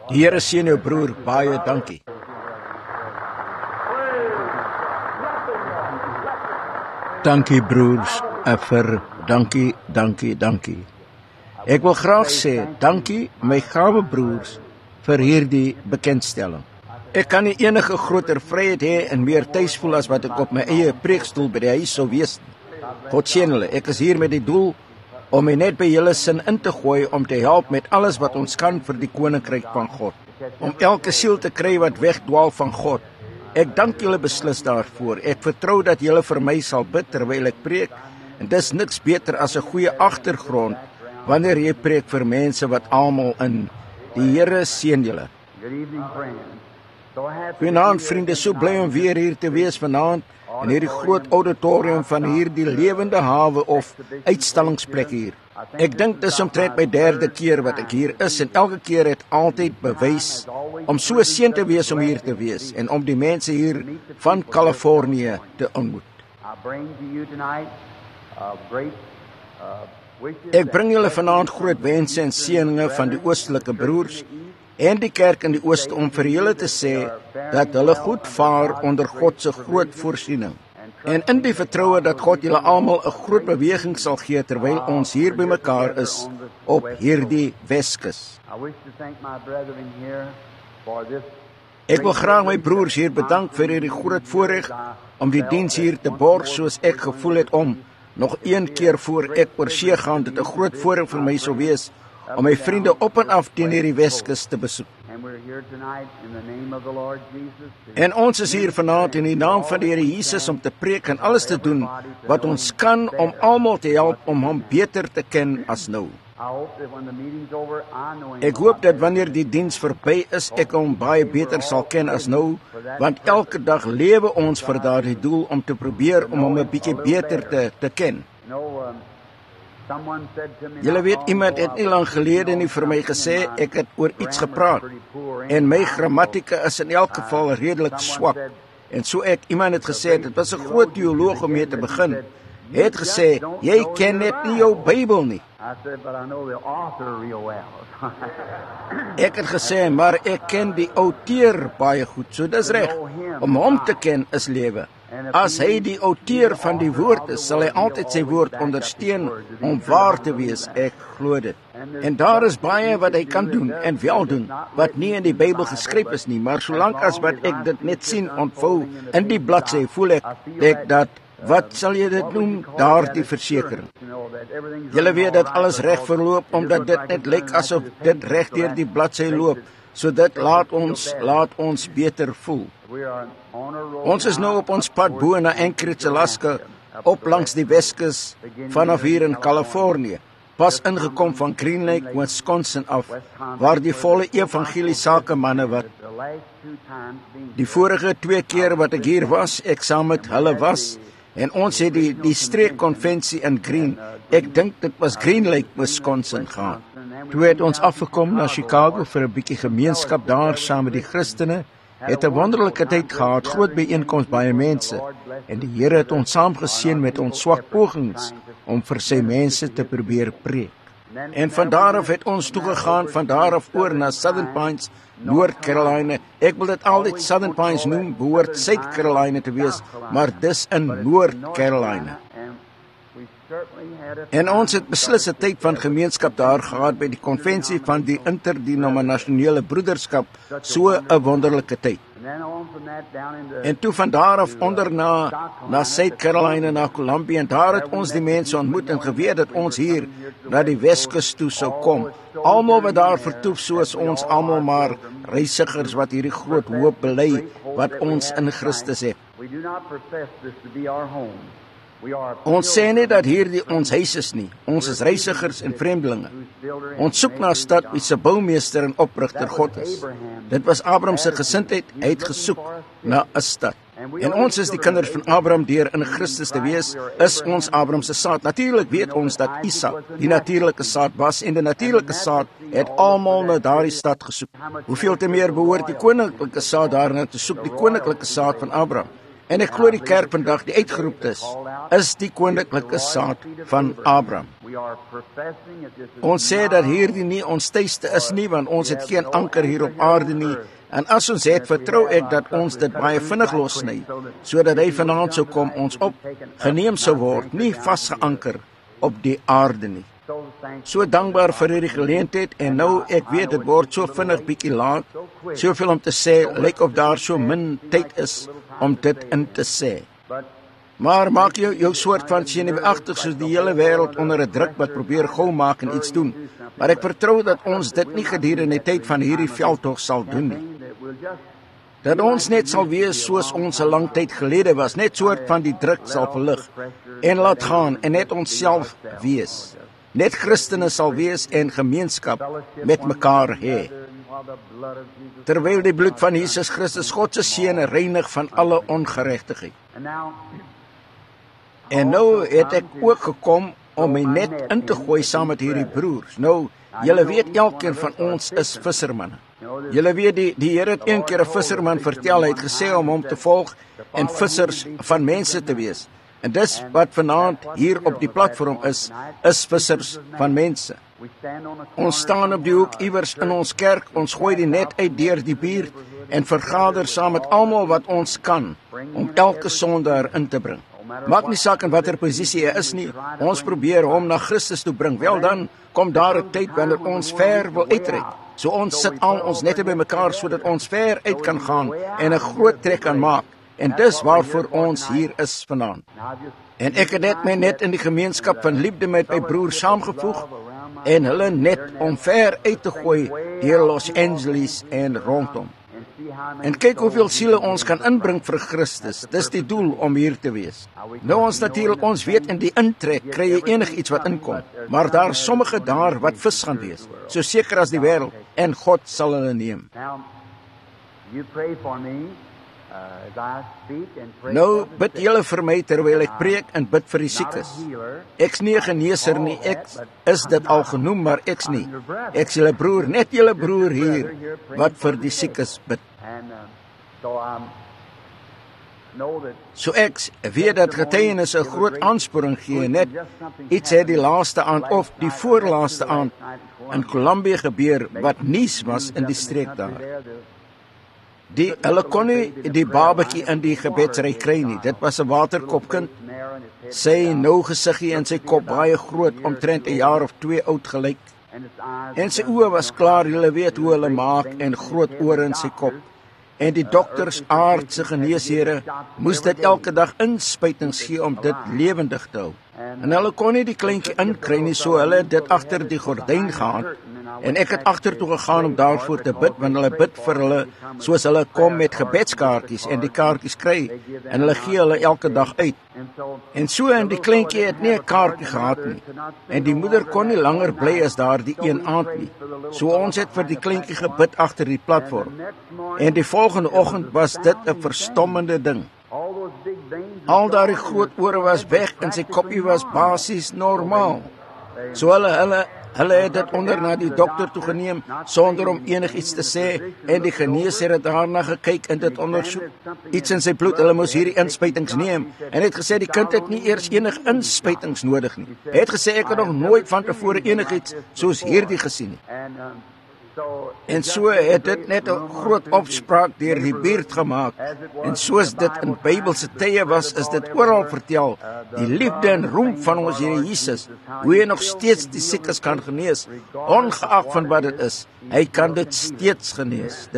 Die Here seën jou broer, baie dankie. Dankie broers, vir dankie. Ek wil graag sê, dankie my gawe broers vir hierdie bekendstelling. Ek kan nie enige groter vryheid hê en meer tuis voel as wat ek op my eie preekstoel by die huis sou wees. God seën julle, ek is hier met die doel om my net by julle sin in te gooi om te help met alles wat ons kan vir die koninkryk van God. Om elke siel te kry wat wegdwaal van God. Ek dank julle beslis daarvoor. Ek vertrou dat julle vir my sal bid terwyl ek preek. En dis niks beter as 'n goeie agtergrond wanneer jy preek vir mense wat almal in. Die Here seën julle. Goeienaand vriende, so bly om weer hier te wees vanaand in hierdie groot auditorium van hierdie lewende hawe of uitstallingsplek hier. Ek dink dis omtrent my 3de keer wat ek hier is en elke keer het altyd bewys om so seën te wees om hier te wees en om die mense hier van Kalifornië te ontmoet. Ek bring julle vanaand groot wense en seëninge van die oostelike broers en die kerk in die ooste om vir julle te sê dat hulle goed vaar onder God se groot voorsiening. En in die vertroue dat God julle almal 'n groot beweging sal gee terwyl ons hier bymekaar is op hierdie Weskus. Ek wil graag my broers hier bedank vir hierdie groot voorreg om die diens hier te borg soos ek gevoel het om nog een keer voor ek oor see gaan, dit 'n groot voorreg vir my sou wees om my vriende op en af teen hierdie Weskus te besoek. En ons is hier vanaand in die naam van die Here Jesus om te preek en alles te doen wat ons kan om almal te help om hom beter te ken as nou. Ek hoop dat wanneer die diens verby is, ek hom baie beter sal ken as nou, want elke dag lewe ons vir daardie doel om te probeer om hom 'n bietjie beter te ken. Julle weet, iemand het nie lang gelede nie vir my gesê, ek het oor iets gepraat, en my grammatika is in elk geval redelik swak, en so iemand het gesê, dit was 'n groot teoloog om mee te begin, het gesê, jy ken net nie jou Bybel nie. Ek het gesê, maar ek ken die outeur baie goed, so dis reg, om hom te ken is lewe. As hy die outeur van die woord is, sal hy altyd sy woord ondersteun om waar te wees, ek glo dit. En daar is baie wat hy kan doen en wel doen, wat nie in die Bybel geskryf is nie, maar solank as wat ek dit net sien ontvou in die bladsy, voel ek dat, wat sal jy dit noem, daar die versekering. Julle weet dat alles reg verloop, omdat dit net lyk asof dit reg deur die bladsy loop, so dit laat ons beter voel. Ons is nou op ons pad bo na Anchorage, Alaska, op langs die Weskus vanaf hier in Kalifornië, pas ingekom van Green Lake, Wisconsin af, waar die volle evangelie sakemanne wat die vorige 2 keer wat ek hier was, ek saam met hulle was, en ons het die streekkonvensie in Green, ek dink dit was Green Lake, Wisconsin gehad. Toe het ons afgekom na Chicago vir 'n bietjie gemeenskap daar saam met die Christene, het 'n wonderlike tyd gehad, groot byeenkoms baie mense, en die Here het ons saamgeseën met ons swak pogings om vir sy mense te probeer preek. En van daar af het ons toegegaan, van daar af oor na Southern Pines, North Carolina. Ek wil dit altyd Southern Pines noem, behoort South Carolina te wees, maar dis in North Carolina. En ons het beslis 'n tyd van gemeenskap daar gehad by die konvensie van die interdenominasionele broederskap, so 'n wonderlike tyd. En toe van daar af onder na South Carolina, na Columbia, en daar het ons die mense ontmoet en geweet dat ons hier na die Weskus toe sou kom. Almal wat daar vertoef, soos ons almal maar reisigers wat hierdie groot hoop bely wat ons in Christus het. Ons sê nie dat hierdie ons huis is nie. Ons is reisigers en vreemdelinge. Ons soek na 'n stad wie se boumeester en oprigter God is. Dit was Abraham se gesindheid, hy het gesoek na 'n stad. En ons is die kinders van Abraham deur in Christus te wees, is ons Abraham se saad. Natuurlik weet ons dat Isak die natuurlike saad was en die natuurlike saad het almal na daardie stad gesoek. Hoeveel te meer behoort die koninklike saad daarna te soek, die koninklike saad van Abraham. En ek glo die kerk vandag, die uitgeroeptes, is die koninklike saad van Abraham. Ons sê dat hierdie nie ons tuiste is nie, want ons het geen anker hier op aarde nie. En as ons het, vertrou ek dat ons dit baie vinnig lossny, sodat hy vanaand sou kom, ons opgeneem sou word, nie vasgeanker op die aarde nie. So dankbaar vir hierdie geleentheid, en nou ek weet, dit word so vinnig bietjie laat, soveel om te sê, lyk of daar so min tyd is om dit in te sê. Maar maak jou soort van senuweeagtig soos die hele wêreld onder 'n druk wat probeer gou maak en iets doen. Maar ek vertrou dat ons dit nie gedurende die tyd van hierdie veldtog sal doen nie. Dat ons net sal wees soos ons 'n lang tyd gelede was, net soort van die druk sal verlig en laat gaan en net onsself wees. Net Christene sal wees en gemeenskap met mekaar hê. Terwyl die bloed van Jesus Christus, God se seun, reinig van alle ongeregtigheid. En nou het ek ook gekom om my net in te gooi saam met hierdie broers. Nou, julle weet elkeen van ons is vissermanne. Julle weet die Here het een keer 'n visserman vertel, hy het gesê om hom te volg en vissers van mense te wees. En dis wat vanaand hier op die platform is vissers van mense. Ons staan op die hoek iewers in ons kerk, ons gooi die net uit deur die buurt en vergader saam met almal wat ons kan om elke sondaar in te bring. Maak nie saak in watter posisie hy is nie, ons probeer hom na Christus toe bring. Wel dan, kom daar 'n tyd wanneer ons ver wil uitreik. So ons sit al ons nette by mekaar sodat ons ver uit kan gaan en 'n groot trek kan maak. En dis waarvoor ons hier is vanaand. En ek het net in die gemeenskap van liefde met my broer saamgevoeg en hulle net om ver uit te gooi deur Los Angeles en rondom. En kyk hoeveel siele ons kan inbring vir Christus. Dis die doel om hier te wees. Nou ons natuurlik, ons weet in die intrek kry jy enigiets wat inkom, maar daar sommige daar wat vis gaan wees, so seker as die wêreld, en God sal hulle neem. Nou bid julle vir my terwyl ek preek en bid vir die siekes. Ek's nie 'n geneeser nie, ek is dit al genoem, maar ek's nie. Ek's julle broer, net julle broer hier wat vir die siekes bid. So ek weet dat getuienis 'n groot aansporing gee, net iets het die laaste aand of die voorlaaste aand in Colombia gebeur wat nuus was in die streek daar. Hulle kon nie die babatjie in die gebedsry kry nie. Dit was 'n waterkopkind. Sy nou gesiggie en sy kop baie groot, omtrent 'n jaar of 2 oud gelyk. En sy oë was klaar, julle weet hoe hulle maak, en groot ore in sy kop. En die dokters, aardse geneeshere, moes dit elke dag inspuitings gee om dit lewendig te hou. En hulle kon nie die kleintjie inkry nie, so hulle het dit agter die gordyn gehad. En ek het agtertoe gegaan om daarvoor te bid, want hulle bid vir hulle soos hulle kom met gebedskaartjies en die kaartjies kry en hulle gee hulle elke dag uit. En so en die kleintjie het nie 'n kaartjie gehad nie. En die moeder kon nie langer bly as daar die een aand nie. So ons het vir die kleintjie gebid agter die platform. En die volgende oggend was dit 'n verstommende ding. Al daardie groot ore was weg en sy koppie was basies normaal. So hulle het dit onder na die dokter toe geneem sonder om enigiets te sê en die geneesheer het daarna gekyk en dit ondersoek. Iets in sy bloed, hulle moes hierdie inspuitings neem en het gesê die kind het nie eers enige inspuitings nodig nie. Hy het gesê ek het nog nooit van tevore enigiets soos hierdie gesien nie. En so het dit net 'n groot opspraak deur die buurt gemaak. En soos dit in Bybelse tye was, is dit oral vertel. Die liefde en roem van ons Here Jesus, hoe hy nog steeds die siekes kan genees, ongeag van wat dit is. Hy kan dit steeds genees.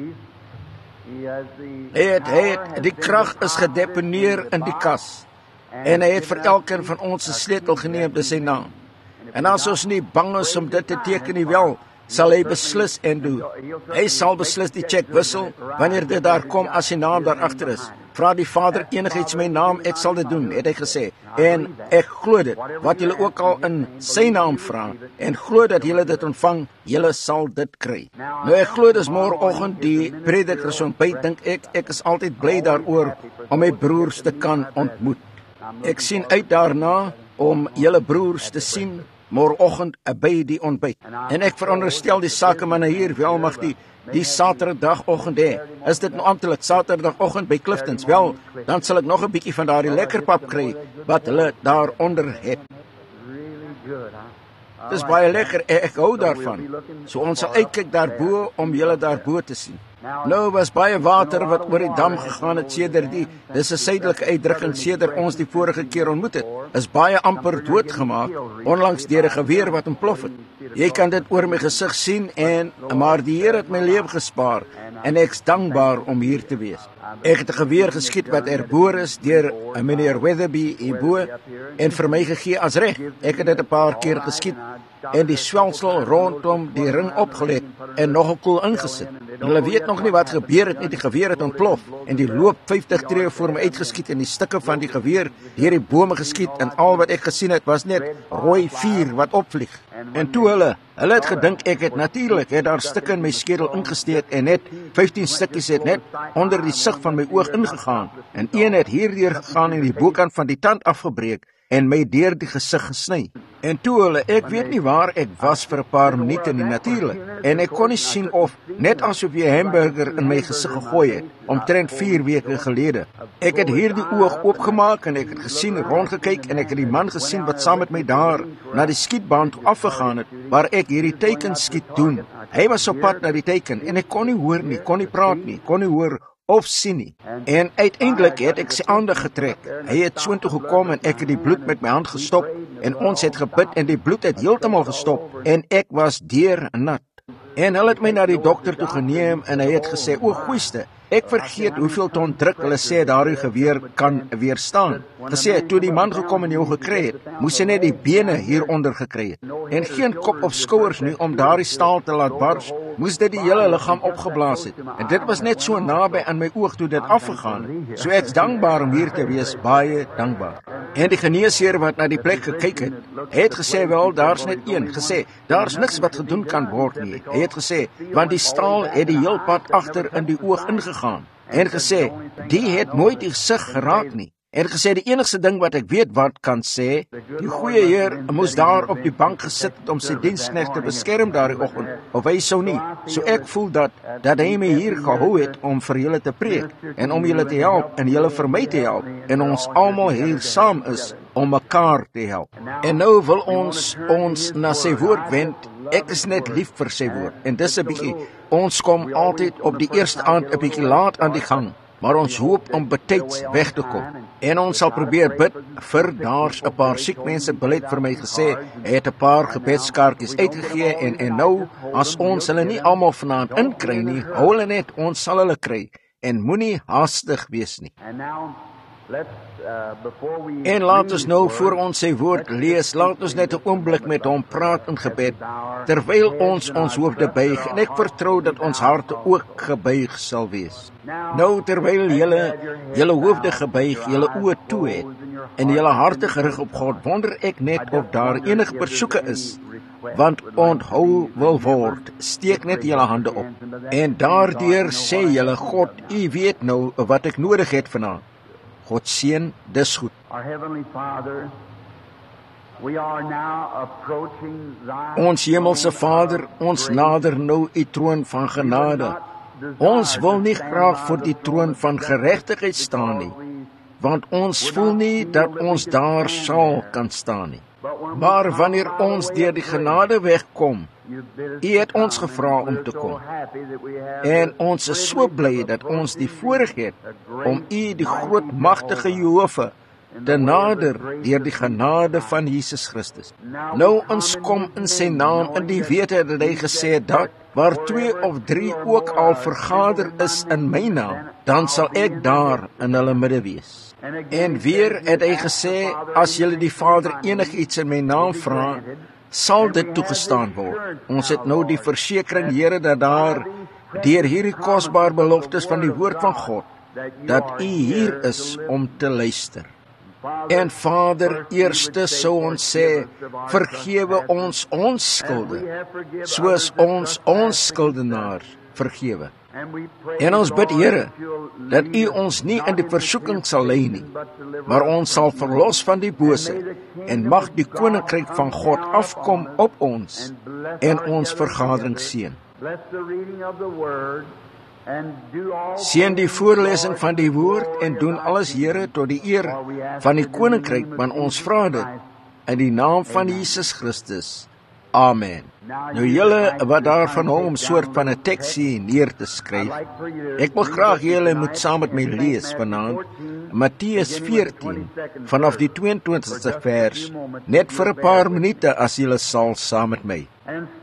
Die krag is gedeponeer in die kas. En hy het vir elkeen van ons 'n sleutel geneem, dis sy naam. En as ons nie bang is om dit te teken nie, wel, sal hy beslis en doen. Hy sal beslis die cheque wissel wanneer dit daar kom as sy naam daar agter is. Vra die Vader enigiets my naam, ek sal dit doen, het hy gesê. En ek glo dit, wat julle ook al in sy naam vra, en glo dat julle dit ontvang, julle sal dit kry. Nou ek glo dis môreoggend die predikers ontbyt, dink ek is altyd bly daaroor om my broers te kan ontmoet. Ek sien uit daarna om julle broers te sien, môreoggend by die ontbyt. En ek veronderstel die sakemanne hier wel mag die Saterdagoggend hê. Is dit nou amptelik Saterdagoggend by Cliftons? Wel, dan sal ek nog 'n bietjie van daardie lekker pap kry wat hulle daaronder het. Dis baie lekker, ek hou daarvan. So ons sal uitkyk daarbo om julle daarbo te sien. Nou was baie water wat oor die dam gegaan het sedert dis 'n suidelike uitdrukking sedert ons die vorige keer ontmoet het. Is baie amper doodgemaak, onlangs deur 'n geweer wat ontplof het. Jy kan dit oor my gesig sien maar die Here het my lewe gespaar en ek's dankbaar om hier te wees. Ek het 'n geweer geskiet wat erboor is deur meneer Weatherby hierbo en vir my gegee as reg. Ek het dit 'n paar keer geskiet en die swelsel rondom die ring opgelet en nog 'n koel ingesit. Hulle weet nog nie wat gebeur het nie, die geweer het ontplof en die loop 50 tree voor my uitgeskiet en die stukke van die geweer deur die bome geskiet en al wat ek gesien het was net rooi vuur wat opvlieg. En toe hulle het gedink ek het natuurlik daar stukke in my skedel ingesteek en net 15 stukkies het net onder die sig van my oog ingegaan en een het hierdeur gegaan en die bokant van die tand afgebreek en my deur die gesig gesny. En toe hulle, ek weet nie waar ek was vir 'n paar minute nie natuurlik. En ek kon nie sien of net asof jy 'n hamburger in my gesig gegooi het, omtrent 4 weke gelede. Ek het hierdie oog oopgemaak en ek het gesien, rondgekyk en ek het die man gesien wat saam met my daar na die skietbaan toe afgegaan het, waar ek hierdie teikenskiet doen. Hy was op pad na die teiken en ek kon nie hoor nie, kon nie praat nie, kon nie hoor of sien nie. En uiteindelik het ek sy aandag getrek. Hy het soontoe gekom en ek het die bloed met my hand gestop en ons het gebid en die bloed het heeltemal gestop en ek was deurnat. En hulle het my na die dokter toe geneem en hy het gesê, o goeiste, ek vergeet hoeveel ton druk hulle sê daardie geweer kan weerstaan. Gesê, toe die man gekom en jou gekry het, moes hy net die bene hieronder gekry het. En geen kop of skouers nie om daardie staal te laat bars, moes dit die hele liggaam opgeblaas het. En dit was net so naby aan my oog toe dit afgegaan het. So ek's dankbaar om hier te wees, baie dankbaar. En die geneesheer wat na die plek gekyk het gesê, wel, daar's net een. Gesê, daar's niks wat gedoen kan word nie. Hy het gesê, want die staal het die heel pad agter in die oog ingegaan. En gesê, die het nooit die gesig geraak nie. En gesê, die enigste ding wat ek weet wat kan sê, die goeie Heer moes daar op die bank gesit het om sy diensknegt te beskerm daardie oggend, of hy sou nie. So ek voel dat hy my hier gehou het om vir julle te preek, en om julle te help, en julle vir my te help, en ons almal hier saam is om mekaar te help. En nou wil ons na sy woord wend. Ek is net lief vir sy woord, en dis 'n bietjie, ons kom altyd op die eerste aand 'n bietjie laat aan die gang, maar ons hoop om betyds weg te kom. En ons sal probeer bid vir daar's 'n paar siek mense. Bill het vir my gesê, hy het 'n paar gebedskaartjies uitgegee en nou, as ons hulle nie almal vanaand inkry nie, hou hulle net, ons sal hulle kry. En moenie haastig wees nie. En laat ons nou voor ons sy woord lees, laat ons net 'n oomblik met hom praat in gebed, terwyl ons hoofde buig, en ek vertrou dat ons harte ook gebuig sal wees. Nou, terwyl julle hoofde gebuig, julle oë toe het, en julle harte gerig op God, wonder ek net of daar enige versoeke is, want onthou wil word, steek net julle hande op, en daardeur sê julle, God, u weet nou wat ek nodig het vanaand. God seën, dis goed. Ons hemelse Vader, ons nader nou u troon van genade. Ons wil nie graag voor die troon van geregtigheid staan nie, want ons voel nie dat ons daar sal kan staan nie. Maar wanneer ons deur die genade wegkom, u het ons gevra om te kom. En ons is so bly dat ons die voorreg het om u, die groot magtige Jehova, te nader deur die genade van Jesus Christus. Nou ons kom in sy naam in die wete dat hy gesê het dat waar 2 of 3 ook al vergader is in my naam, dan sal ek daar in hulle midde wees. En weer het hy gesê, as julle die Vader enigiets in my naam vra, sal dit toegestaan word. Ons het nou die versekering, Here, dat daar deur hierdie kosbare beloftes van die woord van God, dat u hier is om te luister. En Vader, eerste sou ons sê, vergewe ons skulde, soos ons skuldenaars vergewe. En ons bid, Here, dat U ons nie in die versoeking sal lei nie, maar ons sal verlos van die bose, en mag die koninkryk van God afkom op ons, en ons vergadering seën. Seën die voorlesing van die woord, en doen alles, Here, tot die eer van die koninkryk, want ons vra dit, in die naam van Jesus Christus. Amen. Nou julle wat daarvan hou om soort van 'n teksie neer te skryf, ek wil graag julle moet saam met my lees vanaand, Matteus 14, vanaf die 22ste vers, net vir 'n paar minute as julle sal saam met my.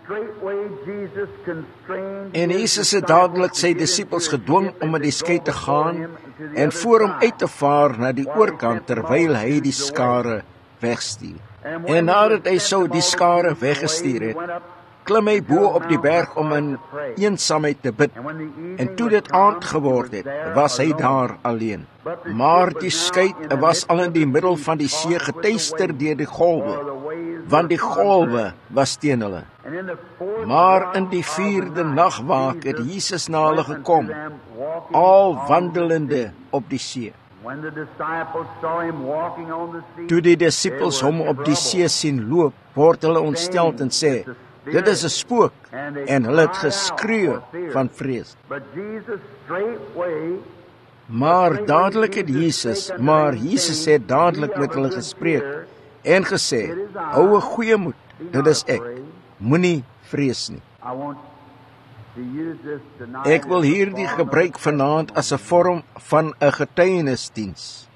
En Jesus het dadelik sy disippels gedwing om met die skei te gaan, en voor hom uit te vaar na die oorkant, terwyl hy die skare wegstuur. En nadat hy sou die skare weggestuur het, klim hy bo op die berg om in eensaamheid te bid. En toe dit aand geword het, was hy daar alleen. Maar die skei was al in die middel van die see getuister deur die golwe, want die golwe was teen hulle. Maar in die 4de nagwaak het Jesus na hulle gekom, al wandelende op die see. Toe die disippels hom op die see sien loop, word hulle ontstel en sê, dit is 'n spook, en hulle het geskreeu van vrees. Maar Jesus het dadelik met hulle gespreek en gesê, hou 'n goeie moed, dit is ek, moenie vrees nie. Ek wil hierdie gebruik vanaand as 'n vorm van 'n getuienisdiens.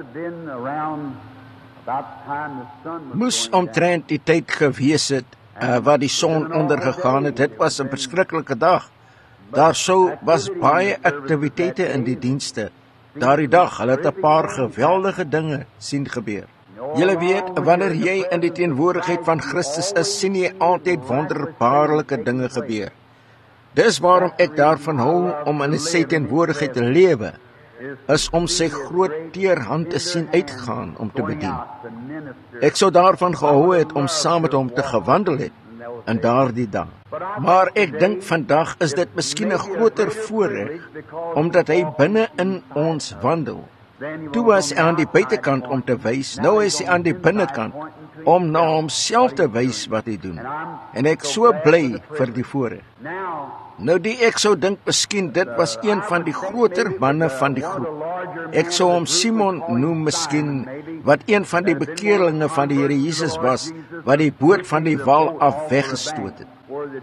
Moes omtrent die tyd gewees het wat die son ondergegaan het. Dit was 'n verskriklike dag. Daar was baie aktiwiteite in die dienste. Daardie dag, hulle het 'n paar geweldige dinge sien gebeur. Julle weet, wanneer jy in die teenwoordigheid van Christus is, sien jy altyd wonderbaarlike dinge gebeur. Dis waarom ek daarvan hou om in sy teenwoordigheid te lewe, is om sy groot teerhand te sien uitgaan om te bedien. Ek sou daarvan gehou het om saam met hom te gewandel het in daardie dag. Maar ek dink vandag is dit miskien 'n groter voorreg, omdat hy binne in ons wandel. Toe was hy aan die buitekant om te wys, nou is hy aan die binnekant om na homself te wys wat hy doen. En ek so bly vir die voorreg. Nou ek sou dink miskien dit was een van die groter manne van die groep. Ek sou hom Simon noem miskien, wat een van die bekeerlinge van die Here Jesus was, wat die boot van die wal af weggestoot het.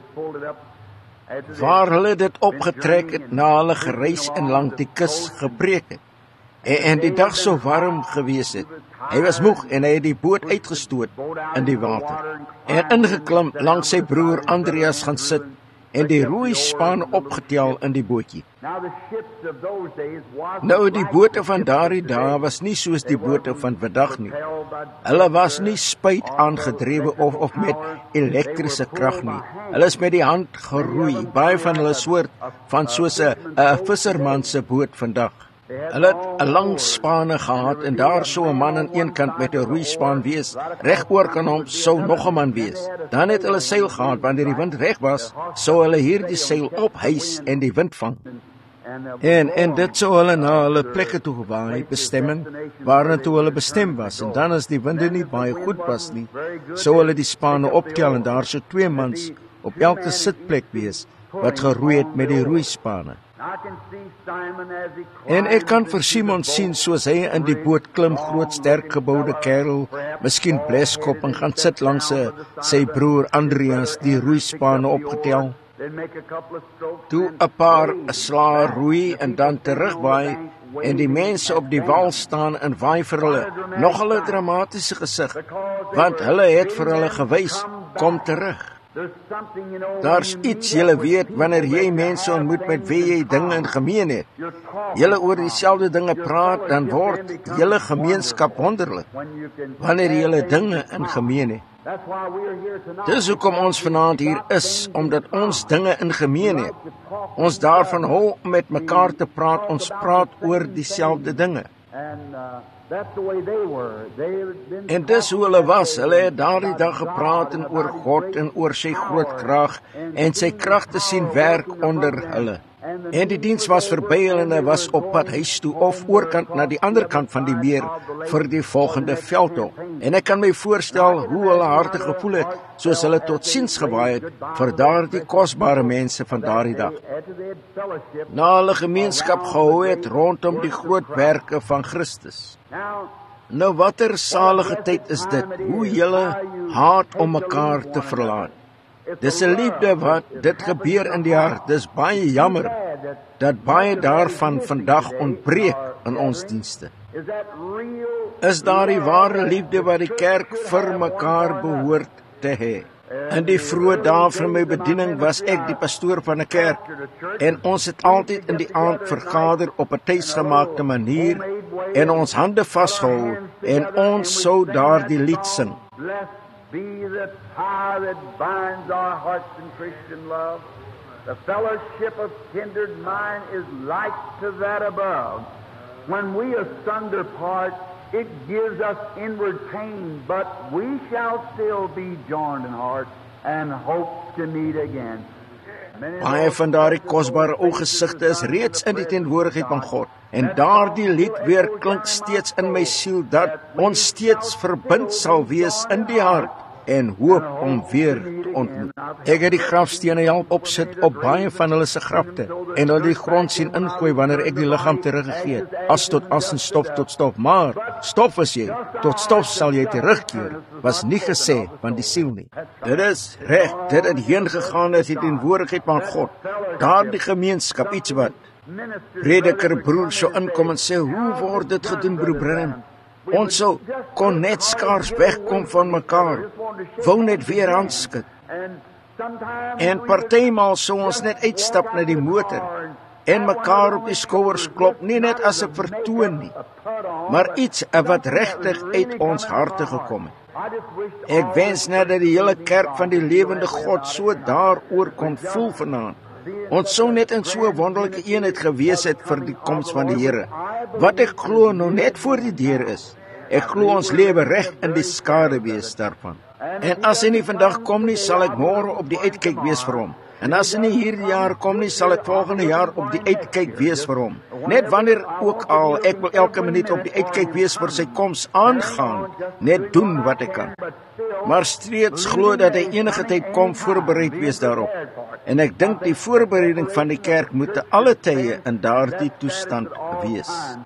Waar hulle dit opgetrek het na hulle gereis en langs die kus gepreek het. En die dag so warm gewees het. Hy was moeg en hy het die boot uitgestoot in die water. En ingeklim langs sy broer Andreas gaan sit en die roeispan opgetel in die bootjie. Nou die bote van daardie dae was nie soos die bote van vandag nie. Hulle was nie spuit aangedrewe of met elektriese krag nie. Hulle is met die hand geroei, baie van hulle soort van soos 'n visserman se boot vandag. Hulle het 'n lang spane gehad en daar sou 'n man aan een kant met 'n roeispaan wees. Regoor kan hom sou nog 'n man wees. Dan het hulle seil gehad, wanneer die wind reg was, sou hulle hierdie seil ophys en die wind vang. En dit sou hulle na hulle plekke toe gewaai, bestemming, waartoe hulle bestem was. En dan as die winde nie baie goed was nie, sou hulle die spane optel en daar sou 2 mans op elke sitplek wees, wat geroei het met die roeispane. En ek kan vir Simon sien soos hy in die boot klim, groot sterk geboude kerel, miskien bleskop, en gaan sit langs sy broer Andreas, die roeispane opgetel. Toe 'n paar slae roei en dan terugwaai, en die mense op die wal staan en waai vir hulle. Nog 'n dramatiese gesig, want hulle het vir hulle gewys, kom terug. Daar's iets, julle weet, wanneer jy mense ontmoet met wie jy dinge in gemeen het. Julle oor dieselfde dinge praat, dan word julle gemeenskap wonderlik, wanneer julle dinge in gemeen het. Dis hoekom ons vanaand hier is, omdat ons dinge in gemeen het. Ons daarvan hou om met mekaar te praat, ons praat oor dieselfde dinge. En dis hoe hulle was. Hulle het daardie dag gepraat oor God en oor sy groot krag en sy krag te sien werk onder hulle. En die diens was verby en hy was op pad huis toe of oorkant na die ander kant van die meer vir die volgende veldtog. En ek kan my voorstel hoe hulle harte gevoel het, soos hulle tot siens gewaai het vir daardie kosbare mense van daardie dag. Na hulle gemeenskap gehou het rondom die groot werke van Christus. Nou watter salige tyd is dit, hoe julle haat om mekaar te verlaat. Dis 'n liefde wat dit gebeur in die hart. Dis baie jammer dat baie daarvan vandag ontbreek in ons dienste. Is daar die ware liefde wat die kerk vir mekaar behoort te hê? In die vroeë dae van my bediening was ek die pastoor van 'n kerk en ons het altyd in die aand vergader op 'n tuisgemaakte manier en ons hande vasgehou en ons sou daardie lied sing. Be the tie that binds our hearts in Christian love. The fellowship of kindred mind is like to that above. When we asunder part, it gives us inward pain, but we shall still be joined in heart and hope to meet again. Baie van daardie kosbare ou gesigte is reeds in die teenwoordigheid van God. En daardie lied weer klink steeds in my siel dat ons steeds verbind sal wees in die hart en hoop om weer te ontmoet. Ek het die grafstene help opsit op baie van hulle se grafte en hulle die grond sien ingooi wanneer ek die liggaam teruggegee het. As tot as en stof tot stof, maar stof is jy, tot stof sal jy terugkeer, was nie gesê van die siel nie. Dit is reg, dit het heen gegaan is die teenwoordigheid van God. Daardie gemeenskap, iets wat prediker broer so inkom en sê, hoe word dit gedoen broer Branham? Ons sou kon net skaars wegkom van mekaar, wou net weer aanskud. En partymaal sou ons net uitstap na die motor en mekaar op die skouers klop, nie net as 'n vertoon nie, maar iets wat regtig uit ons harte gekom het. Ek wens net dat die hele kerk van die lewende God so daaroor kon voel vanaand. Ons sou net in so 'n wonderlike eenheid gewees het vir die koms van die Here. Wat ek glo nou net voor die deur is. Ek glo ons lewe reg in die skade wees daarvan. En as hy nie vandag kom nie, sal ek môre op die uitkyk wees vir hom. En as hy nie hierdie jaar kom nie, sal ek volgende jaar op die uitkyk wees vir hom. Net wanneer ook al, ek wil elke minuut op die uitkyk wees vir sy koms aangaan, net doen wat ek kan. Maar steeds glo dat hy enige tyd kom voorbereid wees daarop. En ek dink die voorbereiding van die kerk moet te alle tye in daardie toestand wees.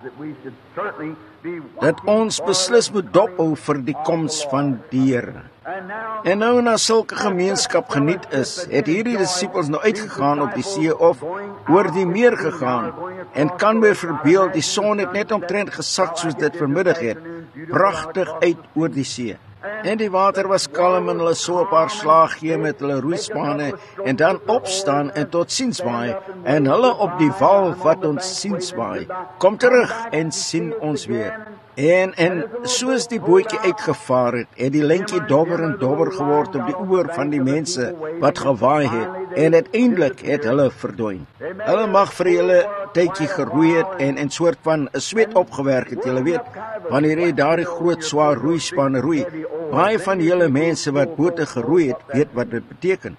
Dat ons beslis moet dophou vir die koms van die Here. En nou na sulke gemeenskap geniet is, het hierdie disippels nou uitgegaan op die see of oor die meer gegaan en kan my verbeel, die son het net omtrent gesak soos dit vanmiddag het, pragtig uit oor die see. En die water was kalm en hulle so 'n paar slag gee met hulle roeispane en dan opstaan en tot siens waai en hulle op die wal wat ons siens waai, kom terug en sien ons weer. En soos die bootjie uitgevaar het die lintjie dobber en dobber geword op die oor van die mense wat gewaai het en uiteindelik het hulle verdwyn. Hulle mag vir julle tydjie geroei het en soort van 'n sweet opgewerk het, julle weet, wanneer jy daardie groot swaar roeispanne roei. Baie van julle mense wat bote geroei het, weet wat dit beteken.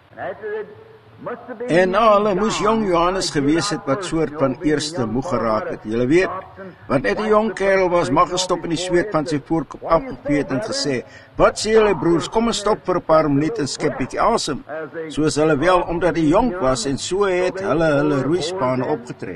En hulle moes jong Johannes gewees het wat soort van eerste moeg geraak het. Julle weet, want net 'n jong kerel was mag gestop in die sweet van sy voorkop afgeveet en gesê, wat sê julle broers, kom ons stop vir 'n paar minute en skep bietjie asem. Soos hulle wel, omdat hy jonk was en so het hulle roeispane opgetrek.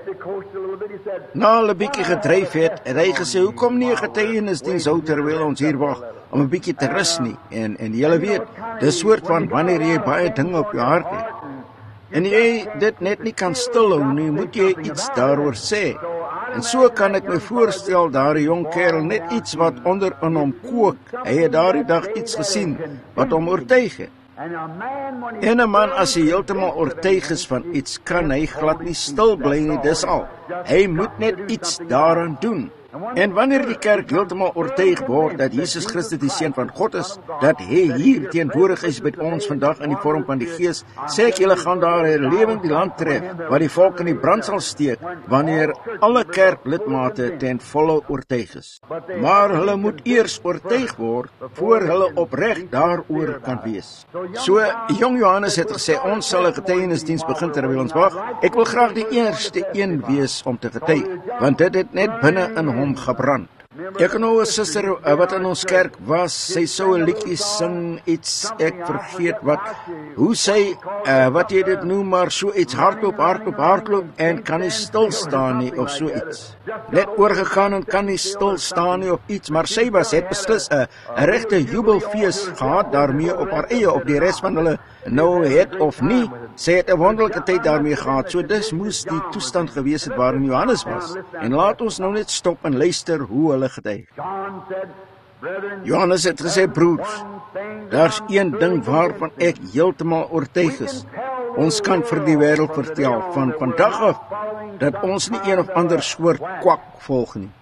Na hulle bietjie gedryf het hy gesê, hoekom nie 'n getuienisdiens hou terwyl ons hier wag om 'n bietjie te rus nie. En julle weet, dis soort van wanneer jy baie dinge op jou hart het en jy dit net nie kan stilhou nie, moet jy iets daaroor sê. En so kan ek my voorstel, daardie jong kerel net iets wat onder in hom kook. Hy het daardie dag iets gesien wat hom oortuig het. En 'n man as hy heeltemal oortuig is van iets, kan hy glad nie stil bly nie, dis al. Hy moet net iets daaraan doen. En wanneer die kerk heeltemal oortuig word dat Jesus Christus die Seun van God is, dat hy hier teenwoordig is met ons vandag in die vorm van die Gees, sê ek julle gaan daar 'n herlewing die land tref, wat die volk in die brand sal steek, wanneer alle kerklidmate ten volle oortuig is. Maar hulle moet eers oortuig word, voor hulle opreg daaroor kan wees. So, jong Johannes het gesê, ons sal 'n getuienisdiens begin terwyl ons wag. Ek wil graag die eerste een wees om te getuig, want dit het net binne in hom gebrand. Ek nou 'n suster wat in ons kerk was, sy sou 'n liedjie sing, iets, ek vergeet wat, hoe sy, wat jy dit noem, maar so iets, hardloop, en kan nie stilstaan nie, of so iets. Net oorgegaan en kan nie stilstaan nie, of iets, maar sy het beslis 'n regte jubelfees gehad daarmee op haar eie, op die res van hulle nou het of nie, sy het 'n wonderlike tyd daarmee gehad, so dis moes die toestand gewees het waarin Johannes was. En laat ons nou net stop en luister hoe hulle getuig. Johannes het gesê, broers, daar's een ding waarvan ek heeltemal oortuig is. Ons kan vir die wêreld vertel van vandag af dat ons nie een of ander soort kwak volg nie.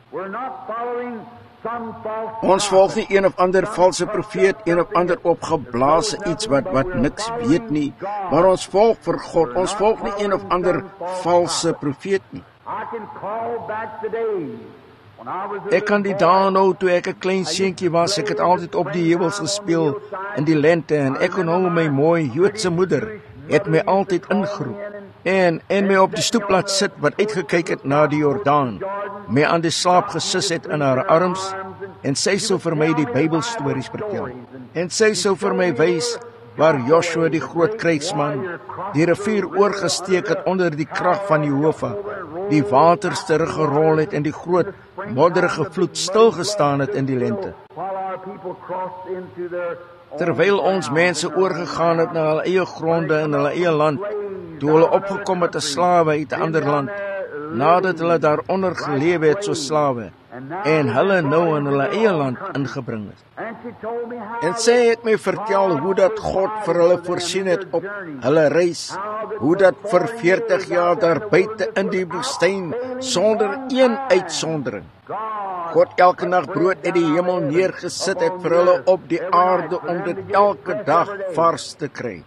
Ons volg nie een of ander valse profeet, een of ander opgeblaase iets wat niks weet nie, maar ons volg vir God. Ons volg nie een of ander valse profeet nie. Ek kan die dae nou, toe ek 'n klein seentjie was, ek het altyd op die heuwels gespeel in die lente, en ek onthou my mooi Joodse moeder het my altyd ingeroep en my op die stoep laat sit wat uitgekyk het na die Jordaan, my aan die slaap gesis het in haar arms, en sy sou vir my die Bybelstories vertel, en sy sou vir my wys waar Joshua die groot krygsman die rivier oorgesteek het onder die krag van Jehovah, die waters teruggerol het en die groot modderige vloed stilgestaan het in die lente. Terwyl ons mense oorgegaan het na hulle eie gronde in hulle eie land, toe hulle opgekom het as slawe uit 'n ander land, nadat hulle daaronder gelewe het soos slawe, en hulle nou in hulle eie land ingebring is. En sy het my vertel hoe dat God vir hulle voorsien het op hulle reis, hoe dat vir 40 jaar daar buite in die woestyn, sonder een uitsondering, God elke nag brood uit die hemel neergesit het vir hulle op die aarde om dit elke dag vars te kry.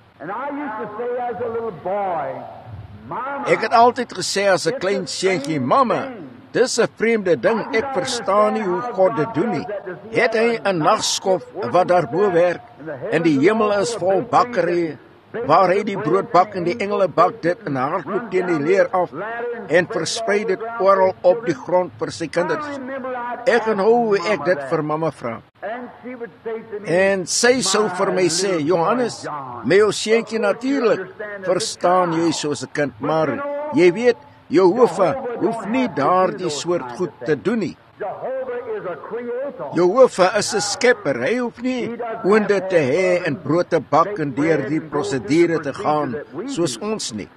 Ek het altyd gesê as 'n klein seentjie, mamma, dis 'n vreemde ding, ek verstaan nie hoe God dit doen nie. Het hy 'n nagskof wat daarbo werk, en die hemel is vol bakkery, waar hy die brood bak en die engele bak dit en hardloop teen die leer af en versprei dit oral op die grond vir sy kinders. Ek onthou hoe ek dit vir mamma vra. En sy sou vir my sê, Johannes, my ou seentjie, natuurlik verstaan jy soos 'n kind, maar jy weet, Jehovah hoef nie daardie soort goed te doen nie. Jehovah is 'n skepper, hy hoef nie oonde te hê en brood te bak en deur die prosedure te gaan soos ons nie.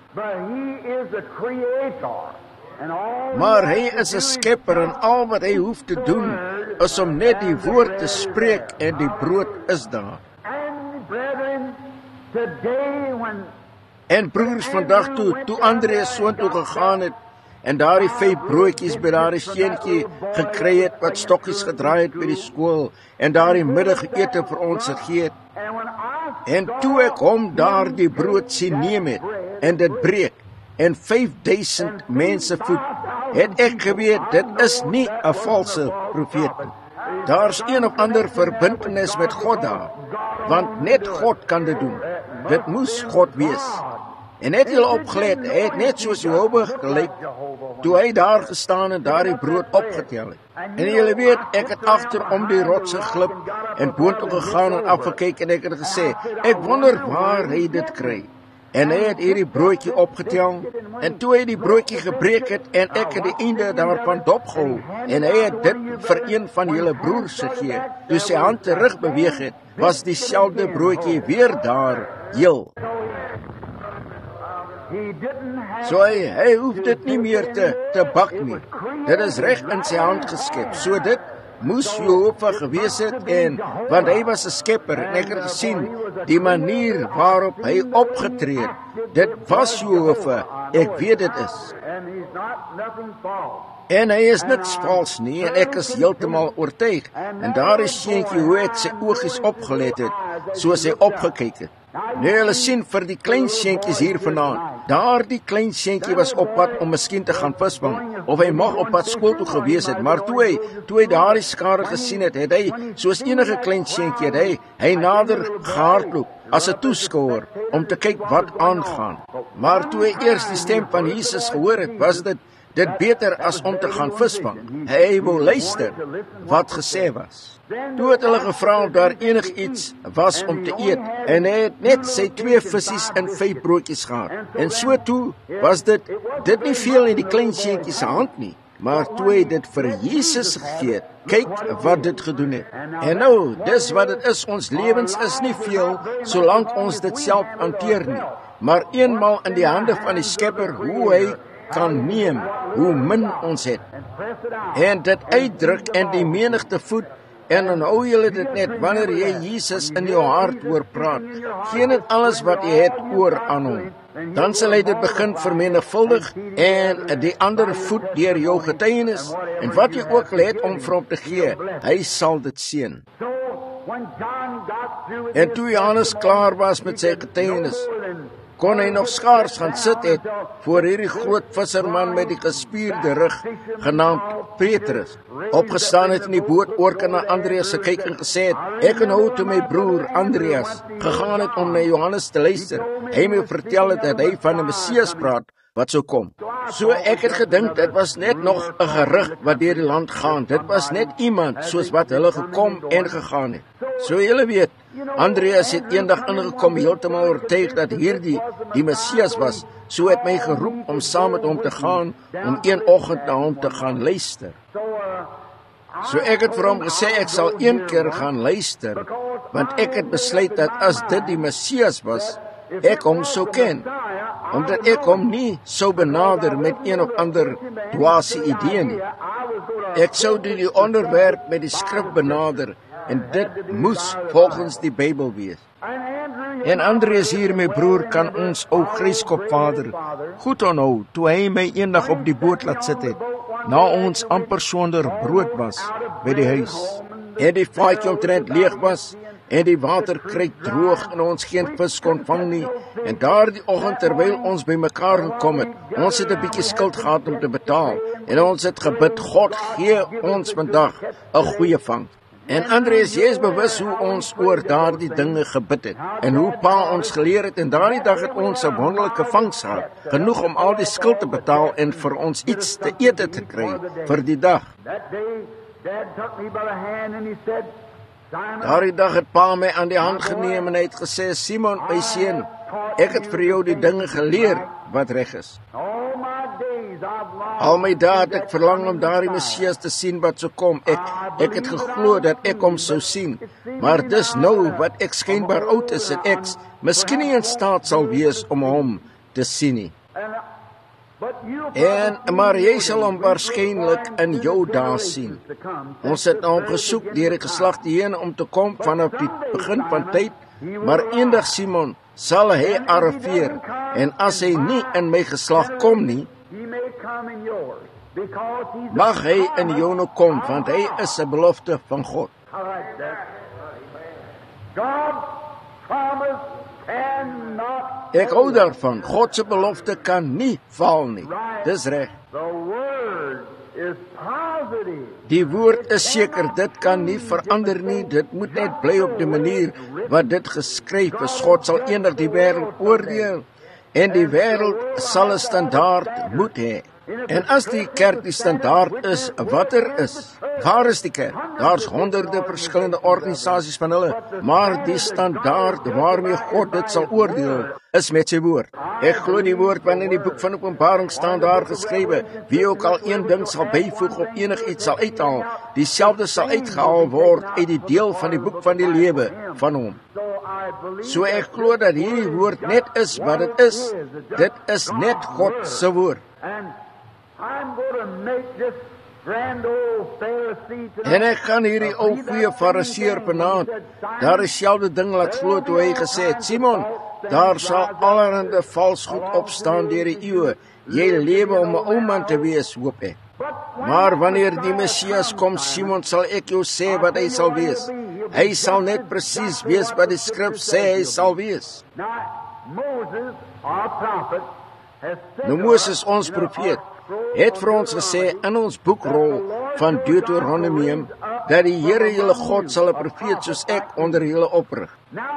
Maar hy is 'n skepper en al wat hy hoef te doen is om net die woord te spreek en die brood is daar. En broers, vandag toe Andreas soontoe gegaan het en daardie 5 broodjies by daardie seentjie gekry het wat stokkies gedraai het by die skool en daardie middagete vir ons gegee het, en toe ek hom daardie brood sien neem het en dit breek en 5000 mense voed, het ek geweet dit is nie 'n valse profeet nie. Daar's een of ander verbintenis met God daar, want net God kan dit doen. Dit moes God wees. En het julle opgelet, hy het net soos Jehovah gelyk, toe hy daar gestaan en daardie brood opgetel het. En julle weet, ek het agter om die rots geglip en boontoe gegaan en afgekyk en ek het gesê, ek wonder waar hy dit kry. En hy het hierdie broodjie opgetel, en toe hy die broodjie gebreek het, en ek het die einde daarvan dopgehou, en hy het dit vir een van julle broers gegee. Toe sy hand terug beweeg het, was dieselfde broodjie weer daar, heel. So hy hoef dit nie meer te bak nie. Dit is reg in sy hand geskep. So dit moes Jehovah gewees het, en want hy was 'n skepper, en ek het gesien die manier waarop hy opgetree het. Dit was Jehovah, ek weet dit is. En hy is niks vals nie, en ek is heeltemal oortuig. En daar is seentjie hoe het sy oogies opgelet het, soos hy opgekyk het. Nou hulle sien vir die klein seentjies hier vanaand. Daardie klein seentjie was op pad om miskien te gaan visvang, of hy mag op pad skool toe gewees het, maar toe hy daardie skare gesien het, het hy, soos enige klein seentjie het hy nader gehardloop as 'n toeskouer om te kyk wat aangaan. Maar toe hy eers die stem van Jesus gehoor het, was dit beter as om te gaan visvang. Hy wou luister wat gesê was. Toe het hulle gevra of daar enigiets was om te eet, en hy het net sy 2 visse en 5 broodjies gehad. En so toe was dit nie veel in die klein seentjie se hand nie, maar toe hy dit vir Jesus gegee het, kyk wat dit gedoen het. En nou, dis wat dit is, ons lewens is nie veel, solank ons dit self hanteer nie, maar eenmaal in die hande van die Skepper, hoe hy kan neem, hoe min ons het, en dit uitdruk en die menigte voed. En dan hou julle dit net, wanneer jy Jesus in jou hart hoor praat, gee net alles wat jy het oor aan hom. Dan sal hy dit begin vermenigvuldig, en die ander voed deur jou getuienis, en wat jy ook al het om vir hom te gee, hy sal dit seën. En toe Johannes klaar was met sy getuienis, kon hy nog skaars gaan sit het voor hierdie groot visserman met die gespierde rug, genaamd Petrus. Opgestaan het in die boot oor na Andreas gekyk en gesê het, ek en nou toe my broer Andreas gegaan het om na Johannes te luister. Hy my vertel het dat hy van 'n Messias praat wat sou kom. So ek het gedink, dit was net nog 'n gerug wat deur die land gaan. Dit was net iemand soos wat hulle gekom en gegaan het. So julle weet, Andreas het eendag ingekom, heeltemal oortuig dat hierdie die Messias was. So het my geroep om saam met hom te gaan, om een oggend na hom te gaan luister. So ek het vir hom gesê, ek sal een keer gaan luister, want ek het besluit dat as dit die Messias was, ek hom sou ken, omdat ek hom nie sou benader met een of ander dwaase idee nie. Ek sou die onderwerp met die skrif benader, en dit moes volgens die Bybel wees. En Andreas hier, my broer, kan ons ou Gryskopvader goed onthou, toe hy my eendag op die boot laat sit het, na ons amper sonder brood was by die huis, en die vaatjie omtrent leeg was, en die waterkruik droog en ons geen vis kon vang nie. En daardie oggend terwyl ons by mekaar gekom het, ons het 'n bietjie skuld gehad om te betaal, en ons het gebid, God gee ons vandag 'n goeie vang. En Andreas, jy is bewus hoe ons oor daardie dinge gebid het, en hoe pa ons geleer het, en daardie dag het ons 'n wonderlike vangs gehad, genoeg om al die skuld te betaal en vir ons iets te eet te kry vir die dag. Daardie dag het pa my aan die hand geneem en hy het gesê, Simon, my seun, ek het vir jou die dinge geleer wat reg is. Al my dae het ek verlang om daardie Messias te sien wat sou kom. Ek het geglo dat ek hom sou sien, maar dis nou wat ek skynbaar oud is en ek miskien nie in staat sal wees om hom te sien nie. Maar jy sal hom waarskynlik in jou dae sien. Ons het na hom gesoek deur die geslagte heen om te kom vanaf die begin van tyd, maar eendag, Simon, sal hy arriveer, en as hy nie in my geslag kom nie, mag hy in joune kom, want hy is 'n belofte van God. Ek hou daarvan, God se belofte kan nie faal nie. Dis reg. Die woord is seker, dit kan nie verander nie, dit moet net bly op die manier wat dit geskryf is. God sal eendag die wêreld oordeel, en die wêreld sal 'n standaard moet hê. En as die kerk die standaard is, watter is? Waar is die kerk? Daar's honderde verskillende organisasies van hulle, maar die standaard waarmee God dit sal oordeel, is met sy woord. Ek glo die woord, want in die boek van Openbaring staan daar geskrywe, wie ook al een ding sal byvoeg of enigiets sal uithaal, dieselfde sal uitgehaal word uit die deel van die boek van die lewe van hom. So ek glo dat hierdie woord net is wat dit is. Dit is net God se woord. En ek gaan hierdie ou goeie fariseer benaad. Daar is dieselfde ding laat glo toe hy gesê het, Simon, daar sal allerhande valsgoed opstaan deur die eeue. Jy lewe om 'n ou man te wees, hoop ek. Maar wanneer die Messias kom, Simon, sal ek jou sê wat hy sal wees. Hy sal net presies wees wat die skrif sê hy sal wees. Nou Moses, ons profeet, het vir ons gesê in ons boekrol van Deuteronomium, dat die Here julle God sal 'n profeet soos ek onder julle oprig.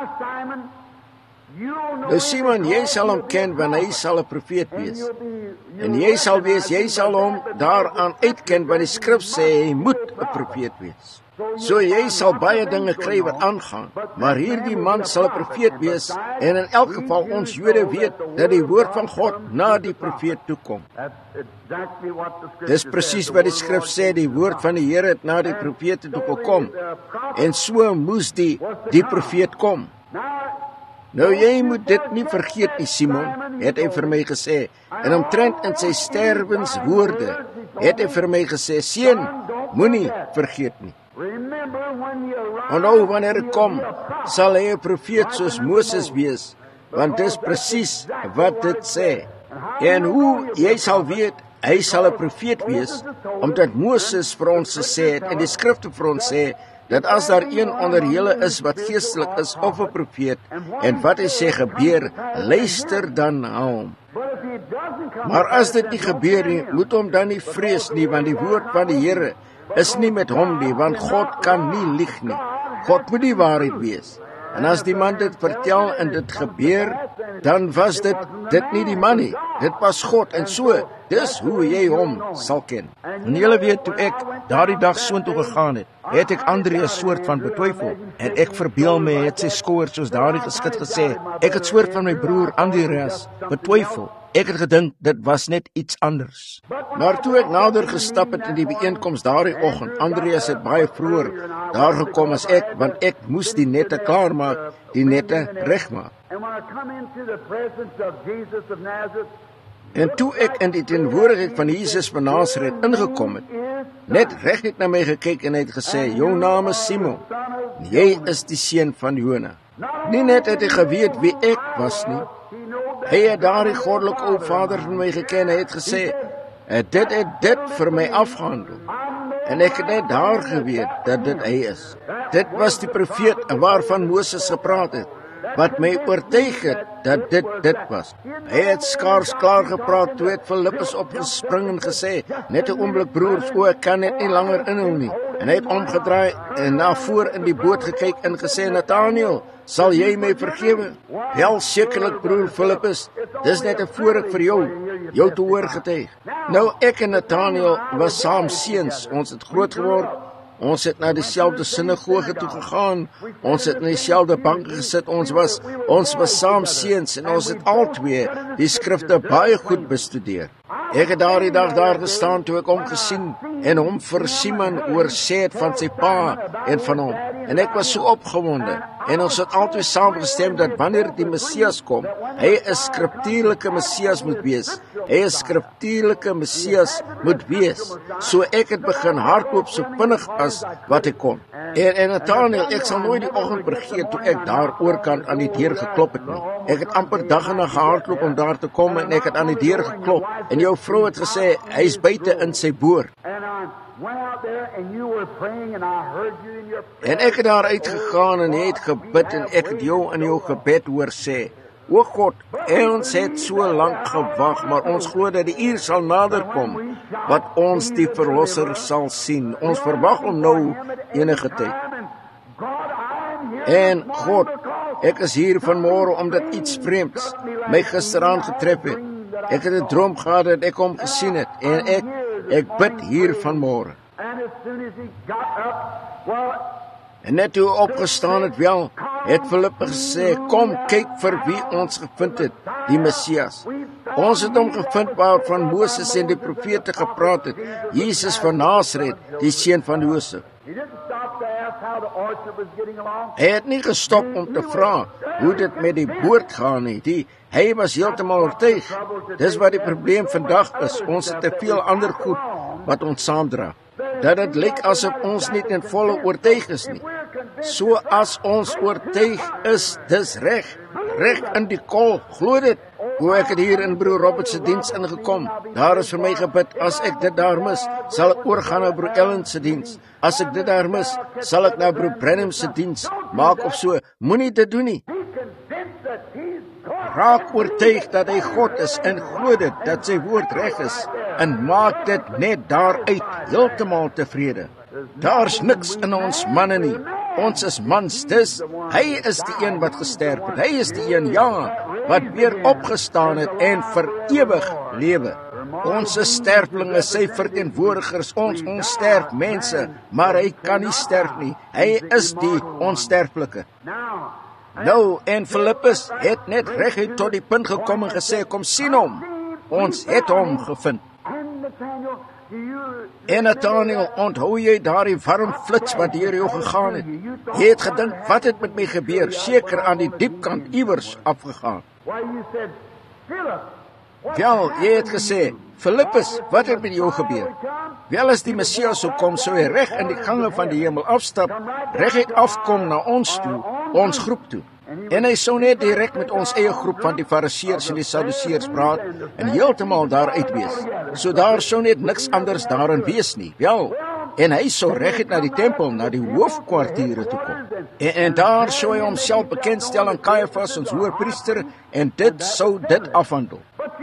Nou Simon, jy sal hom ken, want hy sal 'n profeet wees. En jy sal hom daaraan uitken wat die skrif sê, hy moet 'n profeet wees. So jy sal baie dinge kry wat aangaan, maar hierdie man sal 'n profeet wees, en in elk geval ons Jode weet dat die woord van God na die profeet toe kom. Dis presies wat die skrif sê, die woord van die Here het na die profete toe gekom, en so moes die profeet kom. Nou jy moet dit nie vergeet nie, Simon, het hy vir my gesê, en omtrent in sy sterwenswoorde het hy vir my gesê, seun, moenie vergeet nie. Onthou, wanneer ek kom, sal hy 'n profeet soos Moses wees, want dis presies wat dit sê. En hoe jy sal weet, hy sal 'n profeet wees, omdat Moses vir ons gesê het, en die skrifte vir ons sê, dat as daar een onder julle is wat geestelik is of 'n profeet, en wat hy sê gebeur, luister dan na hom. Maar as dit nie gebeur nie, moet hom dan nie vrees nie, want die woord van die Here is nie met hom nie, want God kan nie lieg nie. God moet die waarheid wees. En as die man dit vertel en dit gebeur, dan was dit nie die man nie. Dit was God, en so, dis hoe jy hom sal ken. En julle weet, toe ek daardie dag soontoe gegaan het ek Andreas soort van betwyfel, en ek verbeel my het sy skouers soos daardie geskit gesê, ek het soort van my broer Andreas betwyfel. Ek het gedink, dit was net iets anders. Maar toe ek nader gestap het in die bijeenkoms daardie oggend, Andreas het baie vroeër daar gekom as ek, want ek moes die nette klaarmaak, die nette regmaak. En toe ek in die teenwoordigheid van Jesus van Nasaret ingekom het, net reg het na my gekyk en het gesê, jou naam is Simon, jy is die seun van Jona. Nie net het hy geweet wie ek was nie, hy het daardie goddelike ou Vader van my geken, hy het gesê, dit het dit vir my afgehandel, en ek het net daar geweet dat dit hy is. Dit was die profeet waarvan Moses gepraat het, wat my oortuig het dat dit was. Hy het skaars klaar gepraat, toe het Filippus opgespring en gesê, net 'n oomblik broers, ek kan dit nie langer inhou nie. En hy het omgedraai en na voor in die boot gekyk en gesê, Nathanael, sal jy my vergewe? Wel sekerlik broer Filippus, dis net 'n voorreg vir jou te hoor getuig. Nou ek en Nathanael was saam seuns, ons het groot geword, ons het na dieselfde sinagoge toe gegaan, ons het in dieselfde banke gesit, ons was saam seuns en ons het albei die skrifte baie goed bestudeer. Ek het daardie dag daar gestaan toe ek hom gesien en hom vir Simon oorsê het van sy pa en van hom. En ek was so opgewonde en ons het altyd saamgestem dat wanneer die Messias kom, hy 'n skriftuurlike Messias moet wees. So ek het begin hardloop so vinnig as wat ek kon. En Nathanael, ek sal nooit die oggend vergeet toe ek daar oorkant aan die deur geklop het nie. Ek het amper dag en nag gehardloop om daar te kom en ek het aan die deur geklop en jou vrou het gesê hy's buite in sy boord. En ek het daar uitgegaan en jy het gebid en ek het jou in jou gebed hoor sê, o God, ons het so lank gewag, maar ons glo dat die uur sal naderkom, wat ons die Verlosser sal sien. Ons verwag hom nou enige tyd. En God, ek is hier vanmôre omdat iets vreemds my gisteraan getref het. Ek het 'n droom gehad dat ek hom gesien het, en ek bid hier vanmôre. En net toe opgestaan het wel, het Filippus gesê, kom kyk vir wie ons gevind het, die Messias. Ons het hom gevind waarvan Moses en die profete gepraat het, Jesus van Nasaret, die seun van Josef. Hy het nie gestop om te vra hoe dit met die boot gaan nie. Hy was heeltemal oortuig. Dis wat die probleem vandag is. Ons het te veel ander goed wat ons saamdra. Dat dit lyk asof ons nie ten volle oortuig is nie. So as ons oortuig is, dis reg in die kol, glo dit. O, ek het hier in broer Robert se diens ingekom. Daar is vir my gebid, as ek dit daar mis, sal ek oorgaan na broer Ellen se diens. As ek dit daar mis, sal ek na broer Branham se diens maak of so. Moenie dit doen nie. Raak oortuig dat hy God is en glo dit, dat sy woord reg is, en maak dit net daaruit heeltemal tevrede. Daar's niks in ons manne nie. Ons is mans, dis hy is die een wat gesterf het. Hy is die een, ja, wat weer opgestaan het en vir ewig lewe. Ons is sterflinge, sy verteenwoordigers, ons onsterf mense, maar hy kan nie sterf nie. Hy is die onsterflike. Nou, en Filippus het net reguit tot die punt gekom en gesê, kom sien hom. Ons het hom gevind. En Nathanael, onthou jy daardie warm flits wat deur jou gegaan het? Jy het gedink, wat het met my gebeur? Seker aan die diepkant iewers afgegaan. Wel, jy het gesê, Filippus, wat het met jou gebeur? Wel, as die Messias sou kom, sou hy reg in die gange van die hemel afstap, reguit afkom na ons toe, ons groep toe. En hy sou net direk met ons eie groep van die Fariseërs en die Sadduseërs praat en heeltemal daaruit wees. So daar sou net niks anders daarin wees nie. Wel, en hy sou reguit na die tempel, na die hoofkwartiere toe kom. En daar sou hy homself bekendstel aan Caiaphas, ons hoëpriester, en dit sou dit afhandel.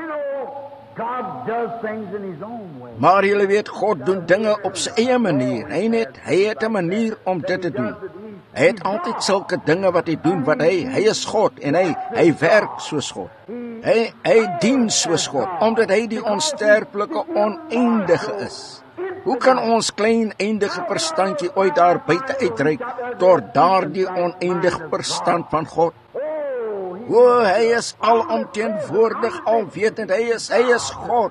Maar julle weet, God doen dinge op sy eie manier. Hy het 'n manier om dit te doen. Hy het altyd sulke dinge wat hy doen, wat hy is God, en hy werk soos God. Hy dien soos God, omdat hy die onsterflike oneindige is. Hoe kan ons klein eindige verstandjie ooit daar buite uitreik tot daardie oneindige verstand van God? O, hy is alomteenwoordig, alwetend, hy is God.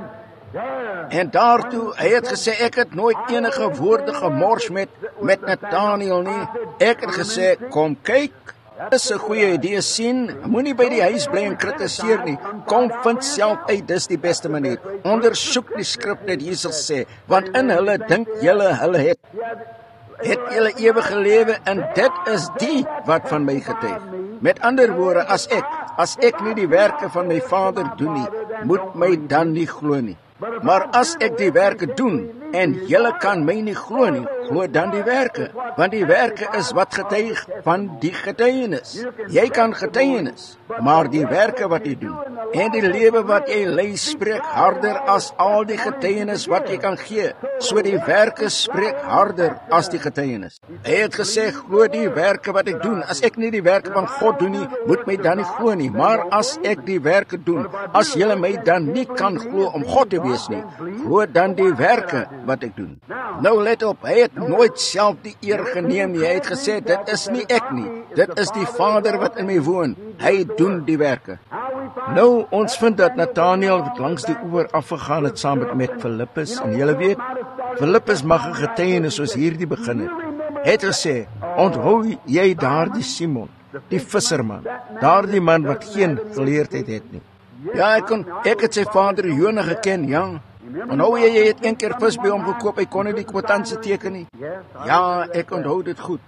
En daartoe, hy het gesê, ek het nooit enige woorde gemors met Nathanael nie. Ek het gesê, kom kyk, dis 'n goeie idee, sien, moenie by die huis bly en kritiseer nie. Kom vind self uit, dis die beste manier. Ondersoek die skrif wat Jesus sê, want in hulle dink julle hulle het julle ewige lewe, en dit is die wat van my getuig. Met ander woorde, as ek nie die werke van my Vader doen nie, moet my dan nie glo nie. Maar as ek die werke doen, en julle kan my nie glo nie, glo dan die werke, want die werke is wat getuig van die getuienis. Jy kan getuienis, maar die werke wat jy doen, en die lewe wat jy lei, spreek harder as al die getuienis wat jy kan gee. So die werke spreek harder as die getuienis. Hy het gesê, glo die werke wat ek doen. As ek nie die werke van God doen nie, moet my dan nie glo nie. Maar as ek die werke doen, as julle my dan nie kan glo om God te wees nie, glo dan die werke wat ek doen. Nou let op, hy het nooit self die eer geneem nie. Hy het gesê, dit is nie ek nie, dit is die Vader wat in my woon. Hy doen die werke. Nou, ons vind dat Nathanael wat langs die oewer afgegaan het saam met Filippus, en julle weet, Filippus mag 'n getuienis soos hierdie begin het. Hy het gesê, onthou jy daardie Simon, die visserman, daardie man wat geen geleerdheid het nie. Ja, ek het sy vader Jona geken, ja. Onthou jy het een keer vis by hom gekoop, hy kon nie die kwitansie teken nie. Ja, ek onthou dit goed.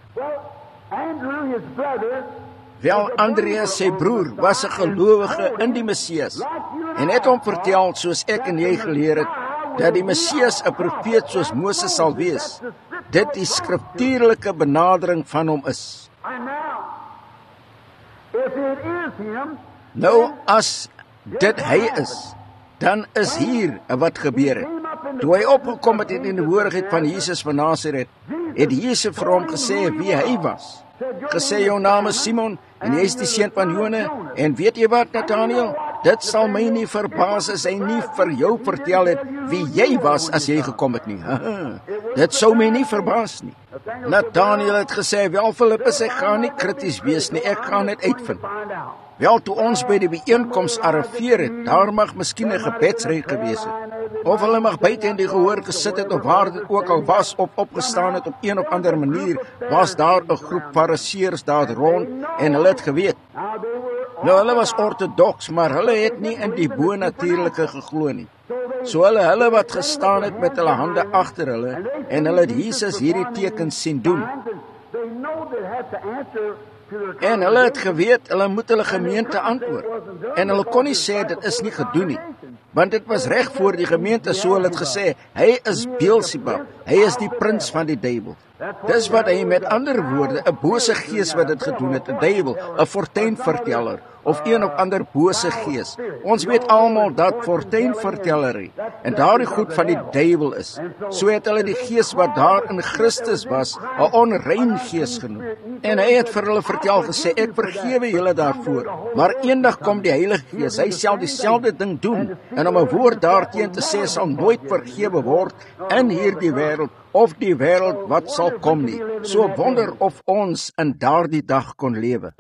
Wel, Andreas, sy broer, was 'n gelowige in die Messias, en het hom vertel, soos ek en jy geleer het, dat die Messias 'n profeet soos Moses sal wees, dit die skriftuurlike benadering van hom is. Nou, as dit hy is, dan is hier wat gebeur het. Toe hy opgekom het in die teenwoordigheid van Jesus van Nasaret, het Jesus vir hom gesê wie hy was. Gesê, jou naam is Simon, en jy is die seun van Jona, en weet jy wat, Nathanael? Dit sal my nie verbaas as hy nie vir jou vertel het wie jy was as jy gekom het nie. Dit sou my nie verbaas nie. Nathanael het gesê, wel Filippus, ek gaan nie krities wees nie, ek gaan net uitvind. Wel, toe ons by die bijeenkoms arriveer het, daar mag miskien 'n gebedsry gewees het. Of hulle mag buite in die gehoor gesit het, of waar dit ook al was, of opgestaan het op een of ander manier, was daar 'n groep Fariseërs daar rond, en hulle het geweet. Nou, hulle was orthodox, maar hulle het nie in die bonatuurlike geglo nie. So hulle wat gestaan het met hulle hande agter hulle, en hulle het Jesus hierdie tekens sien doen. En hulle het geweet, hulle moet hulle gemeente antwoord. En hulle kon nie sê, dit is nie gedoen nie. Want dit was reg voor die gemeente, so hulle het gesê, hy is Beelzebub, hy is die prins van die duiwel. Dis wat hy met ander woorde, 'n bose gees wat dit gedoen het, 'n duiwel, 'n fortuinverteller, of een of ander bose gees. Ons weet almal dat fortuinvertellery en daardie goed van die duiwel is. So het hulle die gees wat daar in Christus was, 'n onrein gees genoem. En hy het vir hulle vertel gesê, ek vergewe julle daarvoor, maar eendag kom die Heilige Gees, hy sal dieselfde ding doen, en om 'n woord daarteen te sê, sal nooit vergewe word in hierdie wêreld, of die wêreld wat sal kom nie. So wonder of ons in daardie dag kon lewe.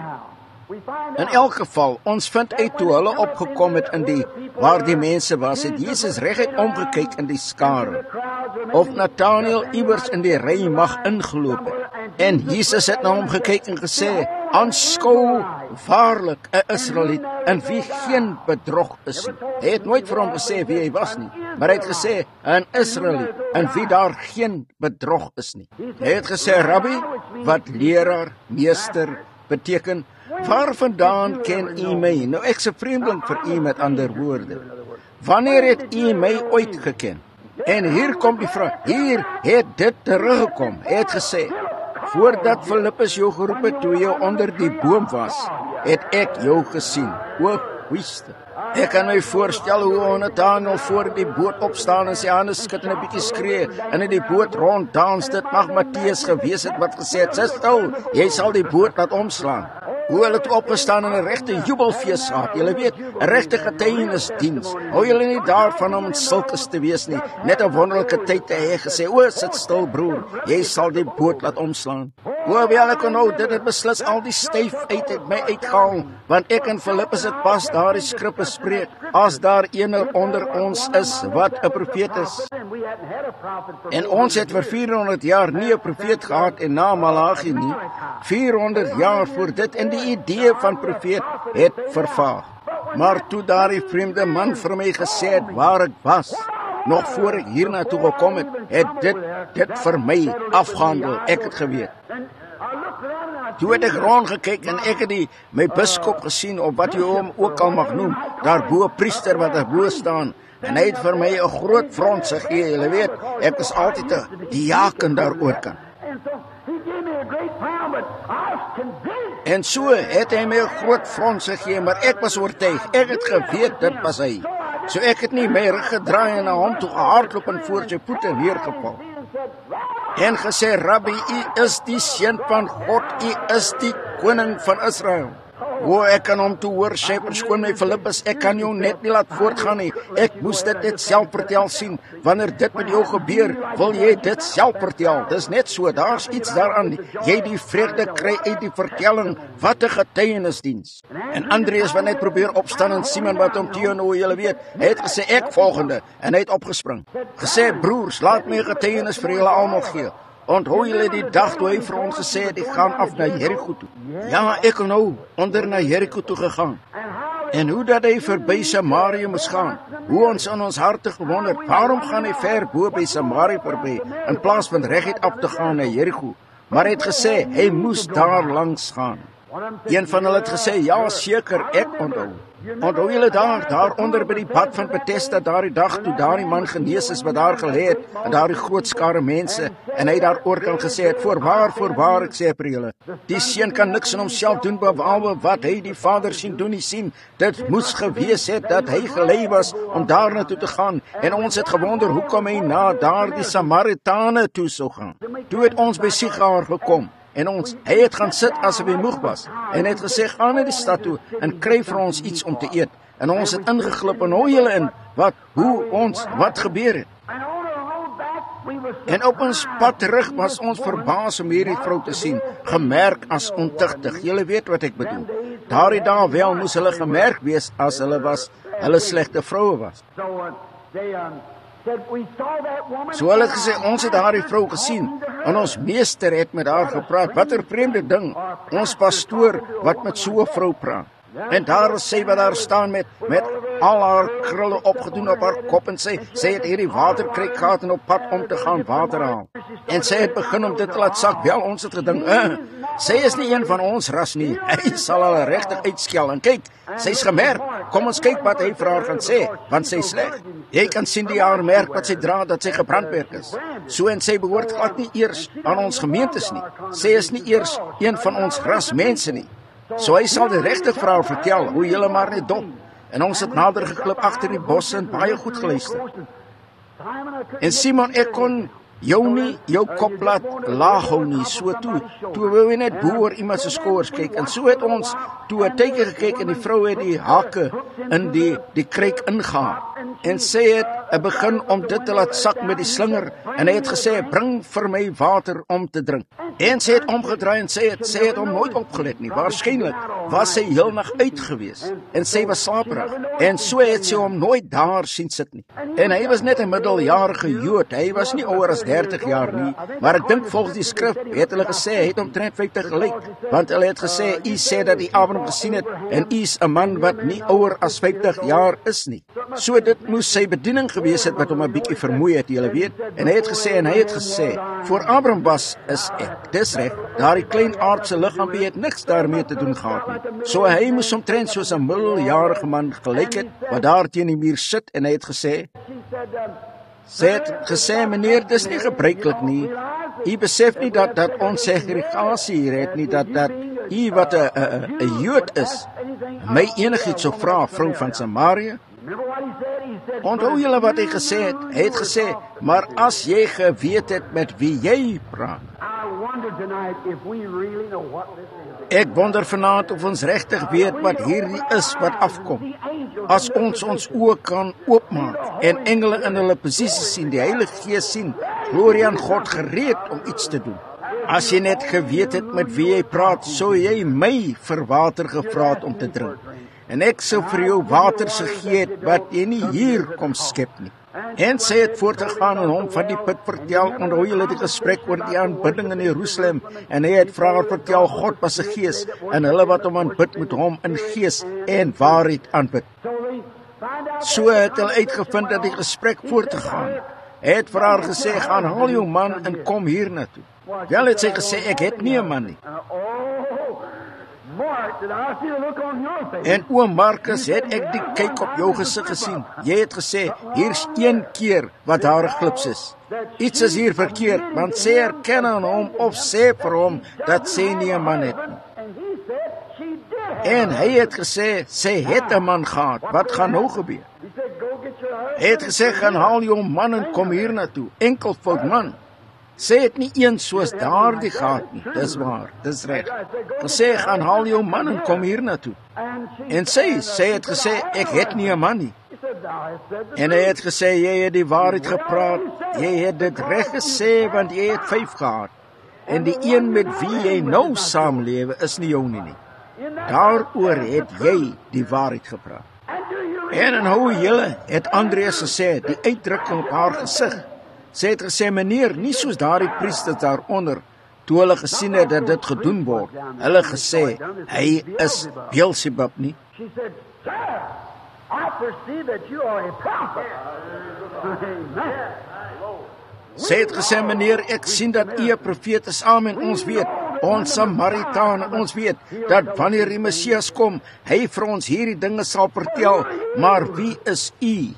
In elk geval, ons vind uit toe hulle opgekom het in die, waar die mense was, het Jesus reguit omgekyk in die skare, of Nathanael iewers in die ry mag ingeloop het. En Jesus het na hom gekyk en gesê, aanskou waarlik 'n Israeliet, in wie geen bedrog is nie. Hy het nooit vir hom gesê wie hy was nie, maar hy het gesê, 'n Israeliet, in wie daar geen bedrog is nie. Hy het gesê, Rabbi, wat leraar, meester, beteken, waarvandaan ken u my? Nou ek's 'n vreemdeling vir u, met ander woorde. Wanneer het u my ooit geken? En hier kom die vraag, hier het dit teruggekom. Hy het gesê, voordat Filippus jou geroep het, toe jy onder die boom was, het ek jou gesien. O, wiste. Ek kan my voorstel hoe Nathanael voor die boot opstaan en sy hande skud en 'n bietjie skree en in die boot ronddans. Dit mag Matteus gewees het wat gesê het, "Sit stil, jy sal die boot laat omslaan." Hoe hulle het opgestaan en 'n regte jubelfees gehad. Julle weet, 'n regte getuienisdiens. Hou julle nie daarvan om in sulkes te wees nie. Net 'n wonderlike tyd te hê gesê, "O, sit stil broer, jy sal die boot laat omslaan." Hoewel ek nou dit het beslis al die styf uit my uitgehaal, want ek en Filippus het pas daardie skrif bespreek. As daar een onder ons is wat 'n profeet is. En ons het vir 400 jaar nie 'n profeet gehad en na Malagi nie. 400 jaar voor dit en die idee van profeet het vervaag. Maar toe daardie vreemde man vir my gesê het waar ek was, nog voor ek hiernatoe gekom het dit vir my afgehandel. Ek het geweet. Toe het ek rondgekyk en ek het my biskop gesien, of wat jy hom ook al mag noem, daar bo 'n priester wat daar bo staan. En hy het vir my 'n groot frons gegee. Julle weet, ek is altyd 'n diaken daaroor kan. En so het hy my 'n groot frons gegee, maar ek was oortuig. Ek het geweet dit was hy. So ek het nie my rug gedraai en na hom toe gehardloop en voor sy voete neergeval. En gesê, Rabbi, u is die seun van God, u is die koning van Israel. O, ek kan hom toe hoor sê, verskoon my Filippus, ek kan jou net nie laat voortgaan nie. Ek moes dit net self vertel sien. Wanneer dit met jou gebeur, wil jy dit self vertel. Dis net so, daar's iets daaraan. Jy die vreugde kry uit die vertelling, wat 'n getuienisdiens. En Andreas wat net probeer opstaan en Simon wat hom teenoor julle weet, hy het gesê, ek volgende, en hy het opgespring. Gesê, broers, laat my 'n getuienis vir julle almal gee. Onthou julle die dag toe hy vir ons gesê het, ek gaan af na Jericho toe. Ja, ek kon nou onder na Jericho toe gegaan. En hoe dat hy verby Samaria moes gaan. Hoe ons in ons harte gewonder, waarom gaan hy ver bo by Samaria verby, in plaas van reguit af te gaan na Jericho. Maar hy het gesê, hy moes daar langs gaan. Een van hulle het gesê, ja seker, ek onthou. Onthou julle daar onder by die bad van Bethesda, daardie dag toe daardie man genees is wat daar gelê het, en daardie groot skare mense, en hy daaroor kan gesê het, voorwaar, ek sê vir julle, die seun kan niks in homself doen, behalwe wat hy die Vader sien doen, nie sien. Dit moes gewees het, dat hy gelei was, om daar naartoe te gaan, en ons het gewonder, hoekom hy na daardie Samaritane toe sou gaan. Toe het ons by Sigar gekom, en hy het gaan sit asof hy moeg was, en het gesê, gaan na die stad toe, en kry vir ons iets om te eet. En ons het ingeglip, en hou julle in, wat gebeur het. En op ons pad terug was ons verbaas om hierdie vrou te sien, gemerk as ontuchtig. Julle weet wat ek bedoel. Daardie dae wel moes hulle gemerk wees, as hulle slegte vroue was. So hulle het gesê, ons het daardie vrou gesien, en ons meester het met haar gepraat. Wat 'n vreemde ding, ons pastoor wat met so 'n vrou praat. En daar is sy wat daar staan met al haar krulle opgedoen op haar kop en sy het hierdie waterkruik gehad en op pad om te gaan water haal. En sy het begin om dit te laat sak. Wel, ons het gedink, sy is nie een van ons ras nie. Hy sal haar regtig uitskel. En kyk, sy's gemerk. Kom ons kyk wat hy vir haar gaan sê, want sy is sleg. Jy kan sien die haar merk wat sy dra, dat sy gebrandmerk is. So en sy behoort glad nie eers aan ons gemeentes nie. Sy is nie eers een van ons ras mense nie. So hy sal die regte vir haar vertel, hoe julle maar net dop. En ons het nader geklip agter die bosse en baie goed geluister. En Simon, ek kon jou kop laat laag hou nie, so toe wou jy net bo oor iemand se skouers kyk, en so het ons toe 'n tydjie gekyk en die vrou het die hake in die kruik ingehaal, en sy het begin om dit te laat sak met die slinger, en hy het gesê, bring vir my water om te drink. En sy het omgedraai en sy het hom nooit opgelet nie, waarskynlik was sy heel nag uit gewees, en sy was slaperig, en so het sy hom nooit daar sien sit nie. En hy was net 'n middeljarige Jood, hy was nie ouer as 30 jaar nie, maar ek dink volgens die skrif het hulle gesê, hy het omtrent 50 gelyk, want hulle het gesê, u sê dat u Abraham gesien het, en u is 'n man wat nie ouer as 50 jaar is nie. So dit moes sy bediening gewees het wat hom 'n bietjie vermoei het, julle weet, en hy het gesê, voor Abraham was, is ek, dis reg, daardie klein aardse liggaampie het niks daarmee te doen gehad nie. So hy moes omtrent soos 'n middeljarige man gelyk het, wat daar teen die muur sit, en hy het gesê, sy het gesê, meneer, dis nie gebruiklik nie. U besef nie dat ons segregasie hier het nie, dat u wat 'n Jood is, my enigiets sou vra, vrou van Samaria. Onthou julle wat hy gesê het? Hy het gesê, maar as jy geweet het met wie jy praat. Ek wonder vanaand of ons regtig weet wat hierdie is wat afkom. As ons oë kan oopmaak en engele in hulle posisie sien, die Heilige Gees sien, glorie aan God, gereed om iets te doen. As jy net geweet het met wie jy praat, sou jy my vir water gevra het om te drink. En ek sou vir jou water gegee het wat jy nie hier kom skep nie. En sy het voortgegaan en hom van die put vertel, onthou julle die gesprek oor die aanbidding in Jerusalem, en hy het vir haar vertel, God was 'n gees, en hulle wat hom aanbid moet hom in gees en waarheid aanbid. So het hulle uitgevind dat die gesprek voortgegaan. Hy het vir haar gesê, gaan haal jou man en kom hier na toe. Wel het sy gesê, ek het nie 'n man nie. En oom Markus, het ek die kyk op jou gesig gesien. Jy het gesê, hier's een keer wat daar glips is. Iets is hier verkeerd, want sy erken aan hom of sê vir hom dat sy nie 'n man het nie. En hy het gesê, sy het 'n man gehad. Wat gaan nou gebeur? Hy het gesê, gaan haal jou man en kom hier na toe. Enkelvoud man. Sy het nie een soos daardie gehad nie, dis waar, dis reg. Gesê, gaan haal jou man en kom hier na toe. En sy het gesê, ek het nie 'n man nie. En hy het gesê, jy het die waarheid gepraat, jy het dit reg gesê, want jy het 5 gehad. En die een met wie jy nou saamlewe is nie jou nie. Daaroor het jy die waarheid gepraat. En hoe julle, het Andreas gesê, die uitdrukking op haar gesig. Sy het gesê, meneer, nie soos daardie priesters daaronder, toe hulle gesien het dat dit gedoen word, hulle gesê, hy is Beelzebub nie. Sy het gesê, meneer, ek sien dat u 'n profeet is, amen, ons weet, ons Samaritane, ons weet, dat wanneer die Messias kom, hy vir ons hierdie dinge sal vertel, maar wie is u?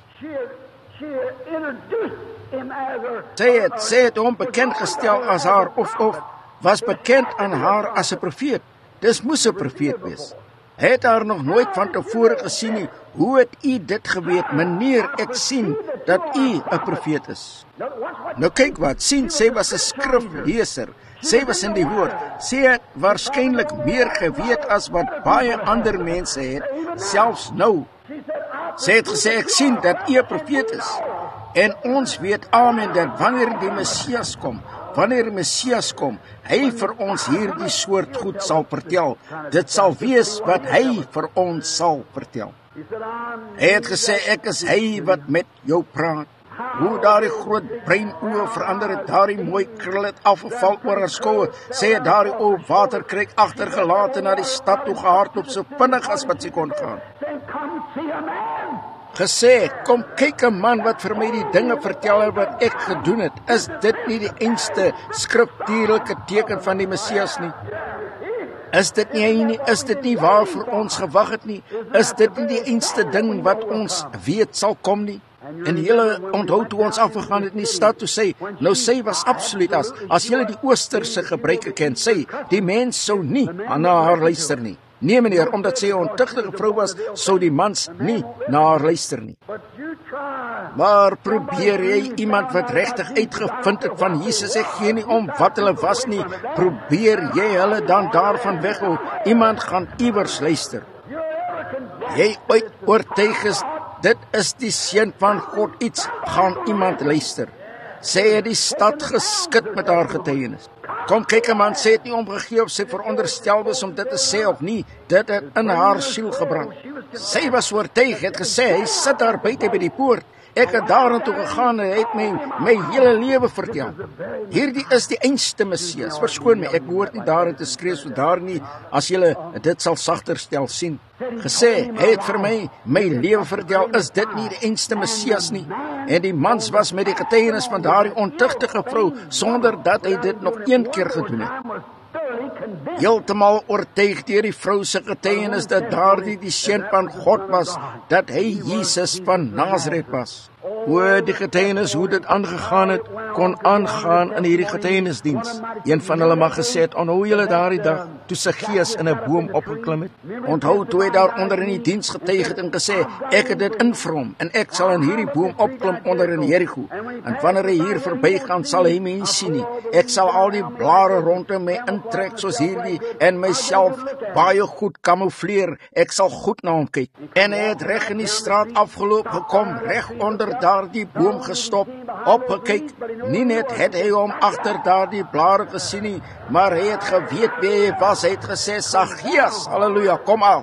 Sy het hom bekend gestel as haar, of was bekend aan haar as 'n profeet. Dis moes 'n profeet wees. Hy het haar nog nooit van tevore gesien nie. Hoe het u dit geweet? Meneer, ek sien dat u 'n profeet is. Nou kyk wat, sien, sy was 'n skrifleser. Sy was in die woord. Sy het waarskynlik meer geweet as wat baie ander mense het, selfs nou. Sy het gesê, ek sien dat u 'n profeet is. En ons weet, amen, dat wanneer die Messias kom, hy vir ons hierdie soort goed sal vertel. Dit sal wees wat hy vir ons sal vertel. Hy het gesê, ek is hy wat met jou praat. Hoe daardie groot bruin oë verander het, daardie mooi krul het afgeval oor haar skouer. Sy het daardie ou waterkruik agtergelaat en na die stad toe gehardloop, so vinnig as wat sy kon gaan. gesê, kom kyk 'n man wat vir my die dinge vertel het wat ek gedoen het. Is dit nie die einste skriftuurlike teken van die Messias nie? Is dit nie hy nie? Is dit nie waarvoor ons gewag het nie? Is dit nie die einste ding wat ons weet sal kom nie? En julle onthou toe ons afgegaan het in die stad toe sê, nou sê was absoluut as julle die oosterse gebruike ken, sê, die mens sou nie na haar luister nie. Nee meneer, omdat sy 'n ontuchtige vrou was, sou die mans nie na haar luister nie. Maar probeer jy iemand wat regtig uitgevind het van Jesus, ek gee nie om wat hulle was nie, probeer jy hulle dan daarvan weghou, iemand gaan iewers luister. Jy oortuig is, dit is die seun van God iets, gaan iemand luister. Sy het die stad geskit met haar getuienis. Kom kyk 'n man, sê het nie omgegee of sy veronderstel was om dit te sê of nie, dit het in haar siel gebrand. Sy was oortuig, het gesê, hy sit daar buite by die poort. Ek het daartoe gegaan en hy het my hele lewe vertel. Hierdie is die einste Messias. Verskoon my, ek behoort nie daarin te skree so daar nie, as julle dit sal sagter stel sien. Gesê, hy het vir my lewe vertel, is dit nie die einste Messias nie? En die mans was met die getuienis van daardie ontuchtige vrou, sonder dat hy dit nog een keer gedoen het. Heeltemal oortuig deur die vrou se getuienis dat daardie die seun van God was, dat hy Jesus van Nasaret was. Hoe die getuienis, hoe dit aangegaan het, kon aangaan in hierdie getuienisdiens. Een van hulle mag gesê het, onthou julle daardie dag, toe sy gees in 'n boom opgeklim het? Onthou toe hy daar onder in die diens getuig het en gesê, ek het dit invrom, en ek sal in hierdie boom opklim onder in Jericho. En wanneer hy hier verbygaan, sal hy my nie sien nie. Ek sal al die blare rondom my intrek soos hierdie, en myself baie goed kamoufleer. Ek sal goed na hom kyk. En hy het reg in die straat afgeloop gekom, reg onder daardie boom gestop, opgekyk. Nie net het hy hom agter daardie blare gesien nie, maar hy het geweet wie hy was. Hy het gesê, Saggeus, halleluja, kom af.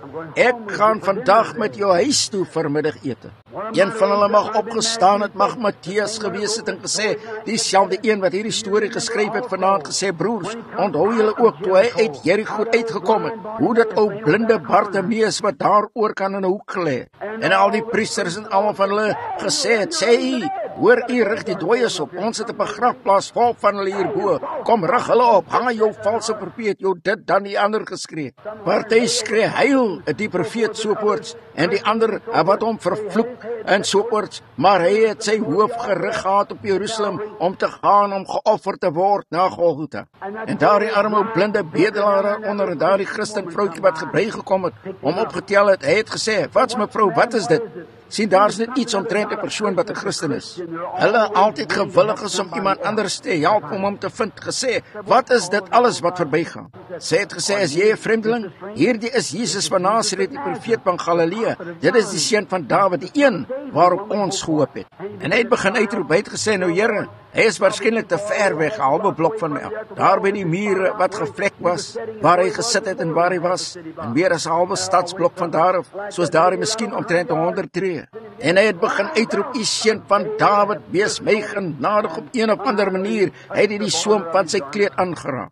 Ek gaan vandag met jou huis toe vanmiddag ete. Een van hulle mag opgestaan het, mag Matteus gewees het en gesê, dieselfde een wat hierdie storie geskryf het vanaand gesê, broers, onthou julle ook toe hy uit Jericho uitgekom het, hoe dat ou blinde Bartimeus wat daar oor kan in 'n hoek gelê het. En al die priesters en almal van hulle gesê het, sê, hoor u rig die dooies op, ons het 'n begrafplaas vol van hulle hierbo, kom rig hulle op, hang jou valse profeet, jou dit dan die ander geskree. Party skree heil, die profeet soorts, en die ander wat hom vervloek en soorts, maar hy het sy hoof gerig gehad op Jerusalem om te gaan om geoffer te word na Golgotha. En daardie arme blinde bedelaar onder daardie Christen vroutjie wat gebruik gekom het, om opgetel het, hy het gesê, wat's mevrou, wat is dit? Sien, daar's net iets omtrent 'n persoon wat 'n Christen is. Hulle altyd gewillig is om iemand anders te help om hom te vind, gesê, wat is dit alles wat verbygaan? Sy het gesê, is jy 'n vreemdeling? Hierdie is Jesus van Nasaret, die profeet van Galilea. Dit is die seun van Dawid, die een waarop ons gehoop het. En hy het begin uitroep, hy het gesê, nou Here, hy is waarskynlik te ver weg, 'n halwe blok van my af. Daar by die mure wat gevlek was, waar hy gesit het en waar hy was, en meer as 'n halwe stadsblok van daar af, soos daar hy miskien omtrent 100 tree. En hy het begin uitroep, u seun van Dawid, wees my genadig op een of ander manier. Hy het die soem van sy kleed aangeraak.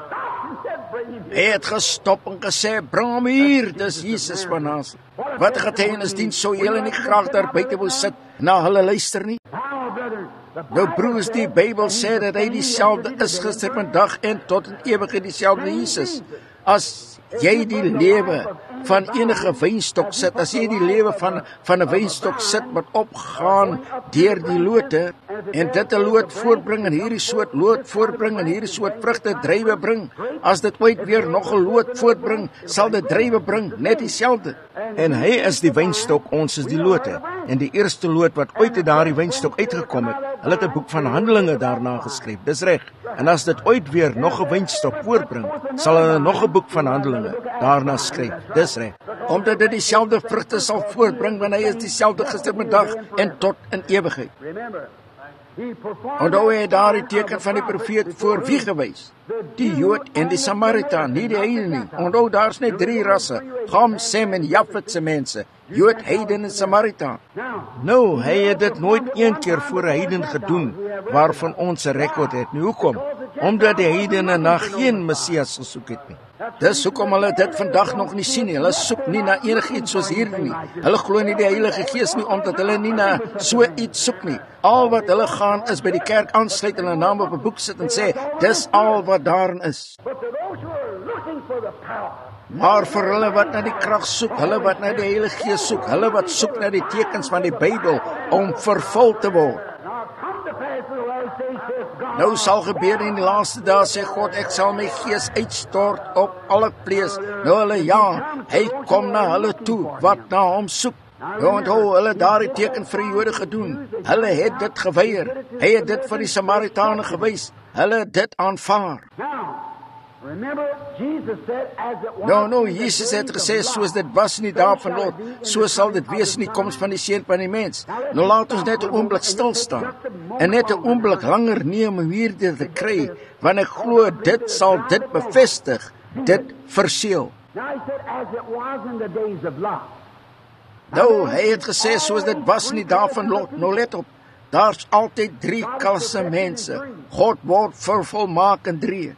Hy het gestop en gesê, bring hom hier, dis Jesus van Nasaret. Wat 'n getuienisdiens sou julle nie graag daar buite wou sit, na hulle luister nie? Nou broers, die Bybel sê dat hy dieselfde is gister, vandag en tot in ewigheid dieselfde Jesus. As jy die lewe van enige wynstok sit, as jy die lewe van 'n wynstok sit wat opgaan deur die lote, en dit 'n loot voortbring en hierdie soort loot voortbring en hierdie soort vrugte druiwe bring, as dit ooit weer nog 'n loot voortbring, sal dit druiwe bring, net dieselfde. En hy is die wynstok, ons is die lote. En die eerste loot wat ooit uit daardie wynstok uitgekom het, hulle het 'n boek van Handelinge daarna geskryf, dis reg. En as dit ooit weer nog 'n wynstok voortbring, sal hulle nog 'n boek van Handelinge daarna skryf, dis reg. Omdat dit dieselfde vrugte sal voortbring, want hy is dieselfde gister, vandag en tot in ewigheid. Onthou hy daar die teken van die profeet voor wie gewys? Die Jood en die Samaritaan, nie die heiden nie. Onthou, daar's net 3 rasse, Ham, Sem en Jafet se mense, Jood, heiden en Samaritaan. Nou, hy het dit nooit een keer voor 'n heiden gedoen, waarvan ons 'n rekord het. Nou, hoekom? Omdat die heidene na geen Messias gesoek het nie. Dis hoekom hulle dit vandag nog nie sien nie. Hulle soek nie na enigiets soos hierdie nie. Hulle glo nie die Heilige Gees nie, omdat hulle nie na so iets soek nie. Al wat hulle gaan is by die kerk aansluit en hulle naam op 'n boek sit en sê, dis al wat daarin is. Maar vir hulle wat na die krag soek, hulle wat na die Heilige Gees soek, hulle wat soek na die tekens van die Bybel om vervul te word. Nou sal gebeur in die laaste dae, sê God, ek sal my gees uitstort op alle vlees. Nou hulle hy kom na hulle toe wat na hom soek. Nou onthou, hulle daardie teken vir die Jode gedoen. Hulle het dit geweier. Hy het dit vir die Samaritane gewys. Hulle het dit aanvaar. Nou, Jesus het gesê, soos dit was in die dae van Lot, so sal dit wees in die koms van die Seun van die Mens. Nou laat ons net 'n oomblik stil staan, en net 'n oomblik langer neem om hierdie te kry, want ek glo dit sal dit bevestig, dit verseël. Nou, hy het gesê, soos dit was in die dae van Lot. Nou let op, daar's altyd 3 klasse mense. God word vervolmaak in 3.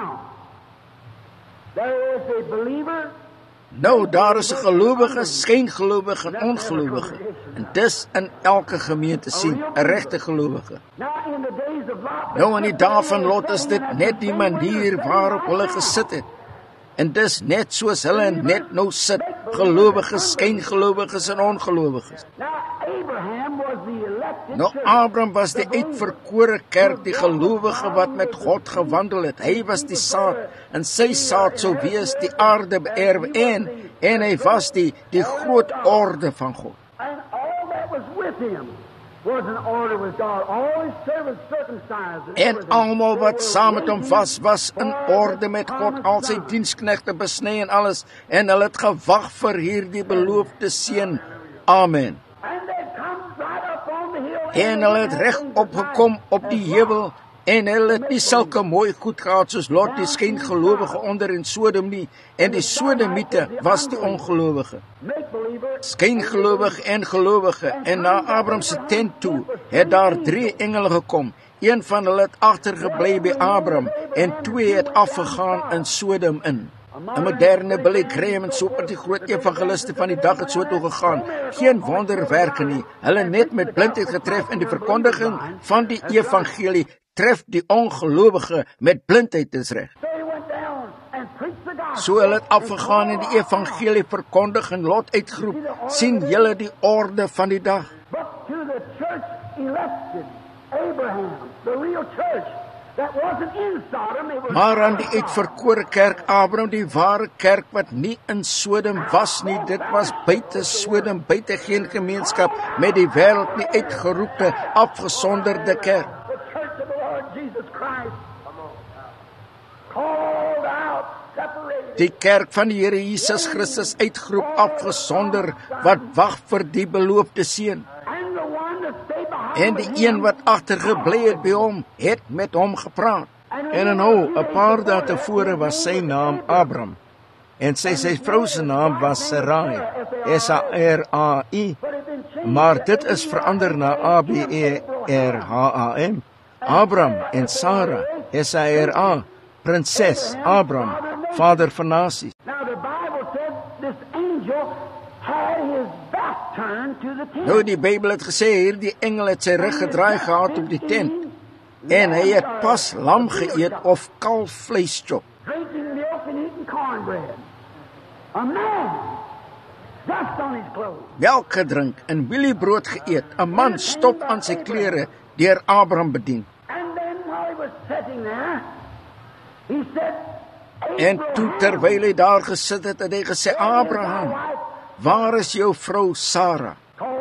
Nou, daar is 'n gelowige, skyngelowige en ongelowige. En dis in elke gemeente sien, 'n regte gelowige. Nou, in die dae van Lot is dit net die manier waarop hulle gesit het. En dis net soos hulle net nou sit, gelowiges, skyngelowiges en ongelowiges. Nou, Abraham was die uitverkore kerk, die gelowige wat met God gewandel het. Hy was die saad, en sy saad sou wees die aarde beerwe, en hy was die groot orde van God. En almal wat saam met hom was in orde met God, al sy diensknegte besny en alles, en hulle het gewag vir hierdie beloofde seun. Amen. En hulle het reg opgekom op die heuwel, en hulle het nie sulke mooi goed gehad soos Lot, die skyngelowige onder in Sodom nie, en die Sodomiete was die ongelowige. Skyngelowige en gelowige, en na Abraham se tent toe, het daar 3 engele gekom. Een van hulle het agtergebly by Abraham, en 2 het afgegaan in Sodom in. 'n moderne Billy Graham en so op die groot evangeliste van die dag het so toe gegaan. Geen wonderwerke nie. Hulle net met blindheid getref in die verkondiging van die evangelie. Tref die ongelowige met blindheid is reg. So hulle het afgegaan en die evangelie verkondig en Lot uitgeroep. Sien julle die orde van die dag? Maar aan die uitverkore kerk Abraham, die ware kerk wat nie in Sodom was nie, dit was buite Sodom, buite geen gemeenskap met die wêreld nie, uitgeroepte, afgesonderde kerk. Die kerk van die Here Jesus Christus uitgeroep, afgesonder, wat wag vir die beloofde seun. En die een wat agtergebly het by hom, het met hom gepraat. En nou, 'n paar dae tevore was sy naam Abram. En sy vrou se naam was Sarai, S-A-R-A-I. Maar dit is verander na A-B-E-R-H-A-M. Abram en Sarah, S-A-R-A, prinses Abram, vader van nasies. Nou, die Bybel het gesê, hierdie engel het sy rug gedraai gehad op die tent, en hy het pas lam geëet of kalfvleischop. Melk gedrink en wieliebrood geëet, 'n man stop aan sy klere, deur Abraham bedien. En toe terwyl hy daar gesit het, het hy gesê, Abraham, waar is jou vrou Sarah?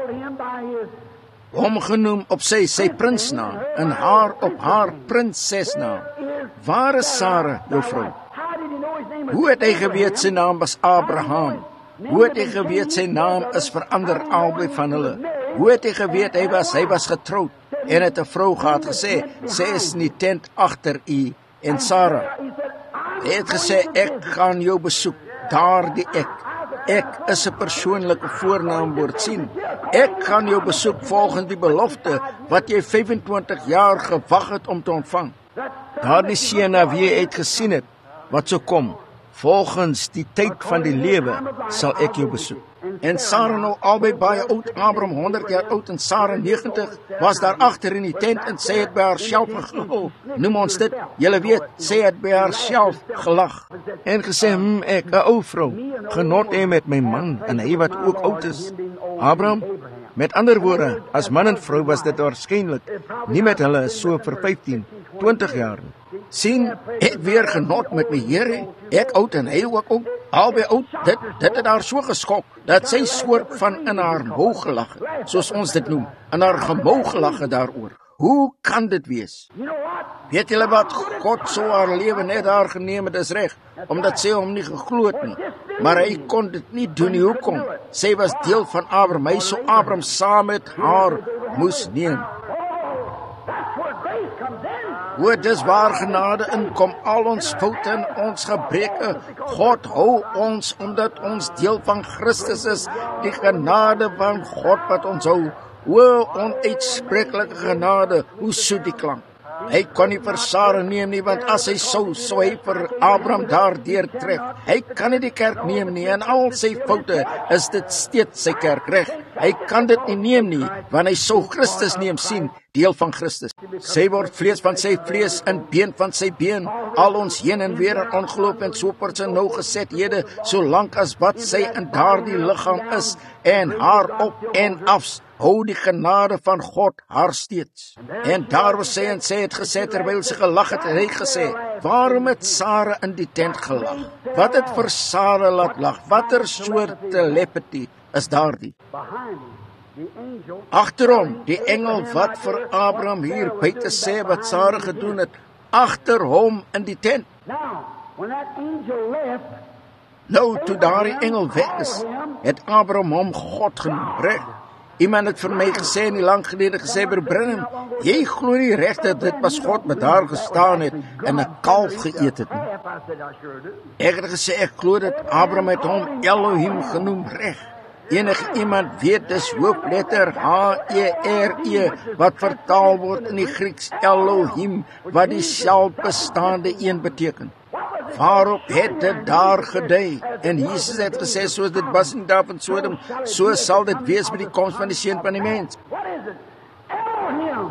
Hom genoem op sy prinsnaam, en haar op haar prinsesnaam. Waar is Sarah, jou vrou? Hoe het hy geweet sy naam was Abraham? Hoe het hy geweet sy naam is verander albei van hulle? Hoe het hy geweet hy was getroud? En het 'n vrou gehad gesê, sy is in die tent agter u. En Sarah, hy het gesê, ek gaan jou besoek, daardie ek is 'n persoonlike voornaamwoord, sien. Ek gaan jou besoek volgens die belofte wat jy 25 jaar gewag het om te ontvang. Daardie seun na wie jy uitgesien het, wat sou kom, volgens die tyd van die lewe sal ek jou besoek. En Sarah nou albei baie oud, Abraham 100 jaar oud en Sarah 90, was daar agter in die tent en sy het by haarself gegil. Noem ons dit, julle weet, sy het by haarself gelag en gesê, ek, 'n ou vrou, genot hê met my man en hy wat ook oud is. Abraham, met ander woorde, as man en vrou was dit waarskynlik nie met hulle so vir 15, 20 jaar nie. Sien, ek weer genot met my Here, ek oud en hy ook oud, albei oud, dit het haar so geskok, dat sy soort van in haar mou gelag het, soos ons dit noem, in haar gemou gelag het daaroor. Hoe kan dit wees? Weet julle wat, God so haar lewe net daar geneem het, is reg, omdat sy hom nie geglo het nie, maar hy kon dit nie doen nie. Hoekom? Sy was deel van Abraham, hy so Abraham saam met haar moes neem. O, dis waar genade inkom, al ons foute en ons gebreke. God hou ons, omdat ons deel van Christus is, die genade van God wat ons hou. O, onuitspreeklike genade, hoe soet die klank. Hy kon nie vir Sarah neem nie, want as hy sou hy vir Abraham daardeur trek. Hy kan nie die kerk neem nie, en al sy foute is dit steeds sy kerk reg. Hy kan dit nie neem nie, want hy sou Christus neem, sien, deel van Christus. Sy word vlees van sy vlees en been van sy been, al ons heen en weer in ongeloof en so per sy nougesethede, solank as wat sy in daardie liggaam is, en haar op en af, hou die genade van God haar steeds. En daar was sy en sy het gesê, terwyl sy gelag het, en hy gesê, waarom het Sarah in die tent gelag? Wat het vir Sarah laat lag? Watter soort telepathy is daardie? Agterom, die engel wat vir Abraham hier buite sê wat Sarah gedoen het, agter hom in die tent. Nou, toe daardie engel weg is, het Abraham hom God genoem, reg? Iemand het vir my gesê, nie lang gelede gesê, Branham, jy glo nie reg dat dit was God wat daar gestaan het en 'n kalf geëet het nie. Ek het gesê, ek glo dat Abraham het hom Elohim genoem, reg? Enige iemand weet, dis hoofletter H-E-R-E, wat vertaal word in die Grieks Elohim, wat die selfbestaande een beteken. Waarop het dit daar gedui? En Jesus het gesê, soos dit was in die dae van Sodom, so sal dit wees met die koms van die Seun van die mens. What is it? Elohim,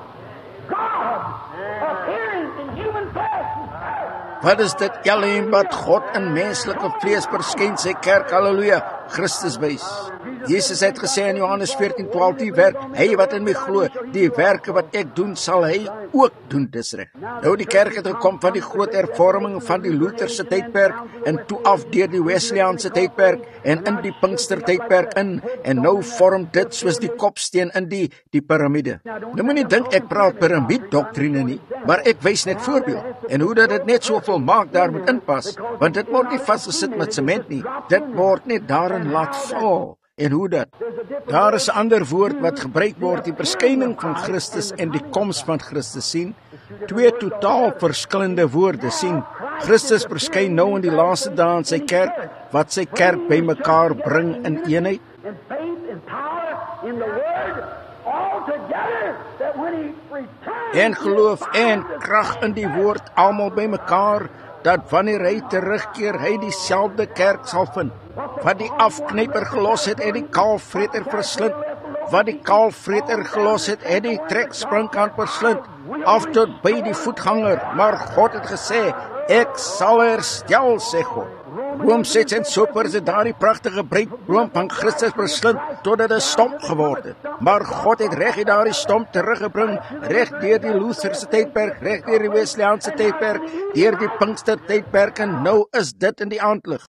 God, appearing in human flesh. Wat is dit? Elohim wat God in menslike vlees verskyn, sy kerk, halleluja, Christus wys. Jesus het gesê in Johannes 14:12, die werk, hy wat in my glo, die werke wat ek doen, sal hy ook doen, dis reg. Nou die kerk het gekom van die groot hervorming van die Lutherse tydperk, en toe af deur die Wesleyanse tydperk, en in die Pinkster tydperk in, en nou vorm dit soos die kopsteen in die piramide. Nou moet nie dink ek praat piramidedoktrine nie, maar ek wys net voorbeeld, en hoe dat dit net so volmaak daar moet inpas, want dit word nie vastgesit met sement nie, dit word net daarin laat val. En hoe dat? Daar is 'n ander woord wat gebruik word, die verskyning van Christus en die koms van Christus, sien. Twee totaal verskillende woorde, sien. Christus verskyn nou in die laaste dae in sy kerk, wat sy kerk bymekaar bring in eenheid. And faith and power in the word all together, that when he returns, En geloof en krag in die woord almal bymekaar, dat wanneer hy terugkeer, hy dieselfde kerk sal vind. Wat die afknyper gelos het, het die kalfvreter verslind. Wat die kalfvreter gelos het, het die trekspringkant verslind, af tot by die voetganger. Maar God het gesê, ek sal herstel, sê God. Boomsets en sopers het daardie pragtige breedboom van Christus verslind, totdat dit stomp geword het. Maar God het reg in daardie stomp teruggebring, reg deur die Lutherse tydperk, reg deur die Wesleyanse tydperk, deur die Pinkster tydperk, en nou is dit in die aandlig.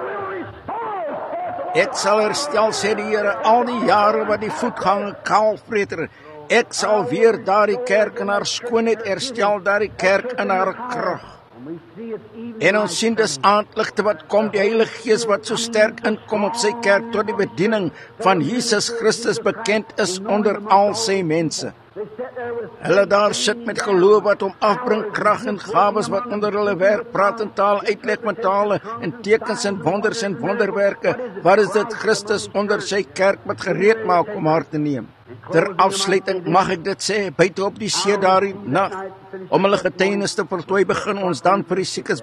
Ek sal herstel, sê die Here, al die jare wat die voetganger kalfvreter. Ek sal weer daardie kerk in haar skoonheid herstel, daardie kerk in haar krag. En ons sien dis aandligte wat kom, die Heilige Gees wat so sterk inkom op sy kerk, tot die bediening van Jesus Christus bekend is onder al sy mense. Hulle daar sit met geloof wat hom afbring, krag en gawes wat onder hulle werk, praat in taal, uitleg met tale, en tekens en wonders en wonderwerke. Wat is dit? Christus onder sy kerk wat gereed maak om haar te neem. Ter afsluiting mag ek dit sê, buite op die see daardie nag, om hulle getuienis te voltooi, begin ons dan vir die siekes bid.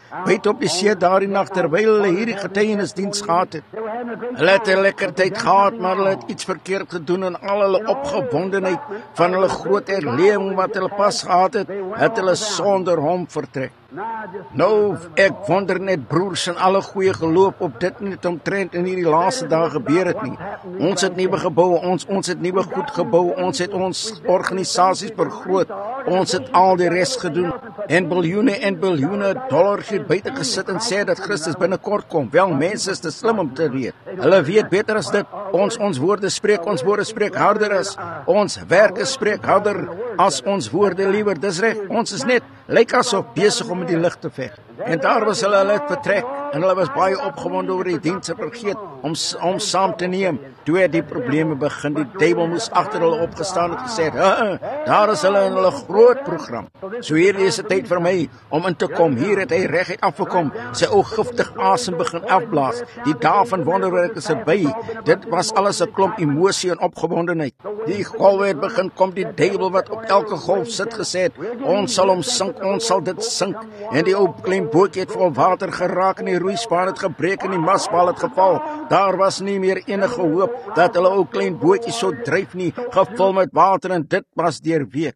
buite op die see daardie nag terwyl hulle hierdie getuienisdiens gehad het. Hulle het 'n lekker tyd gehad, maar hulle het iets verkeerd gedoen en al hulle opgewondenheid van hulle groot herlewing wat hulle pas gehad het hulle sonder hom vertrek. Nou, ek wonder net broers en alle goeie geloop op dit net omtrent in hierdie laaste dae gebeur het nie. Ons het nuwe geboue, ons het nuwe goed gebou, ons het ons organisasies vergroot, ons het al die res gedoen en biljoene dollars het buite gesit en sê dat Christus binnekort kom. Wel, mense is te slim om te weet. Hulle weet beter as dit. Ons woorde spreek harder as ons werke spreek harder as ons woorde liewer. Dis reg, ons is net lyk asof besig om met die lig te veg. En daar was hulle het vertrek en hulle was baie opgewonde oor die diens en vergeet om saam te neem. Toe het die probleme begin, die duiwel moes agter hulle opgestaan het gesê, daar is hulle in hulle groot program. So hier is die tyd vir my om in te kom. Hier het hy reguit afgekom, sy ou giftig asem begin afblaas. Die dae van wonderwerke is verby. Dit was alles 'n klomp emosie en opgewondenheid. Die golwe het begin kom, die duiwel wat op elke golf sit gesê het, ons sal hom sink, ons sal dit sink. En die ou klein bootjie het vol water geraak en die roeispaan het gebreek en die maspaal het geval. Daar was nie meer enige hoop dat hulle ou klein bootjie sou dryf nie, gevul met water, en dit was deurweek.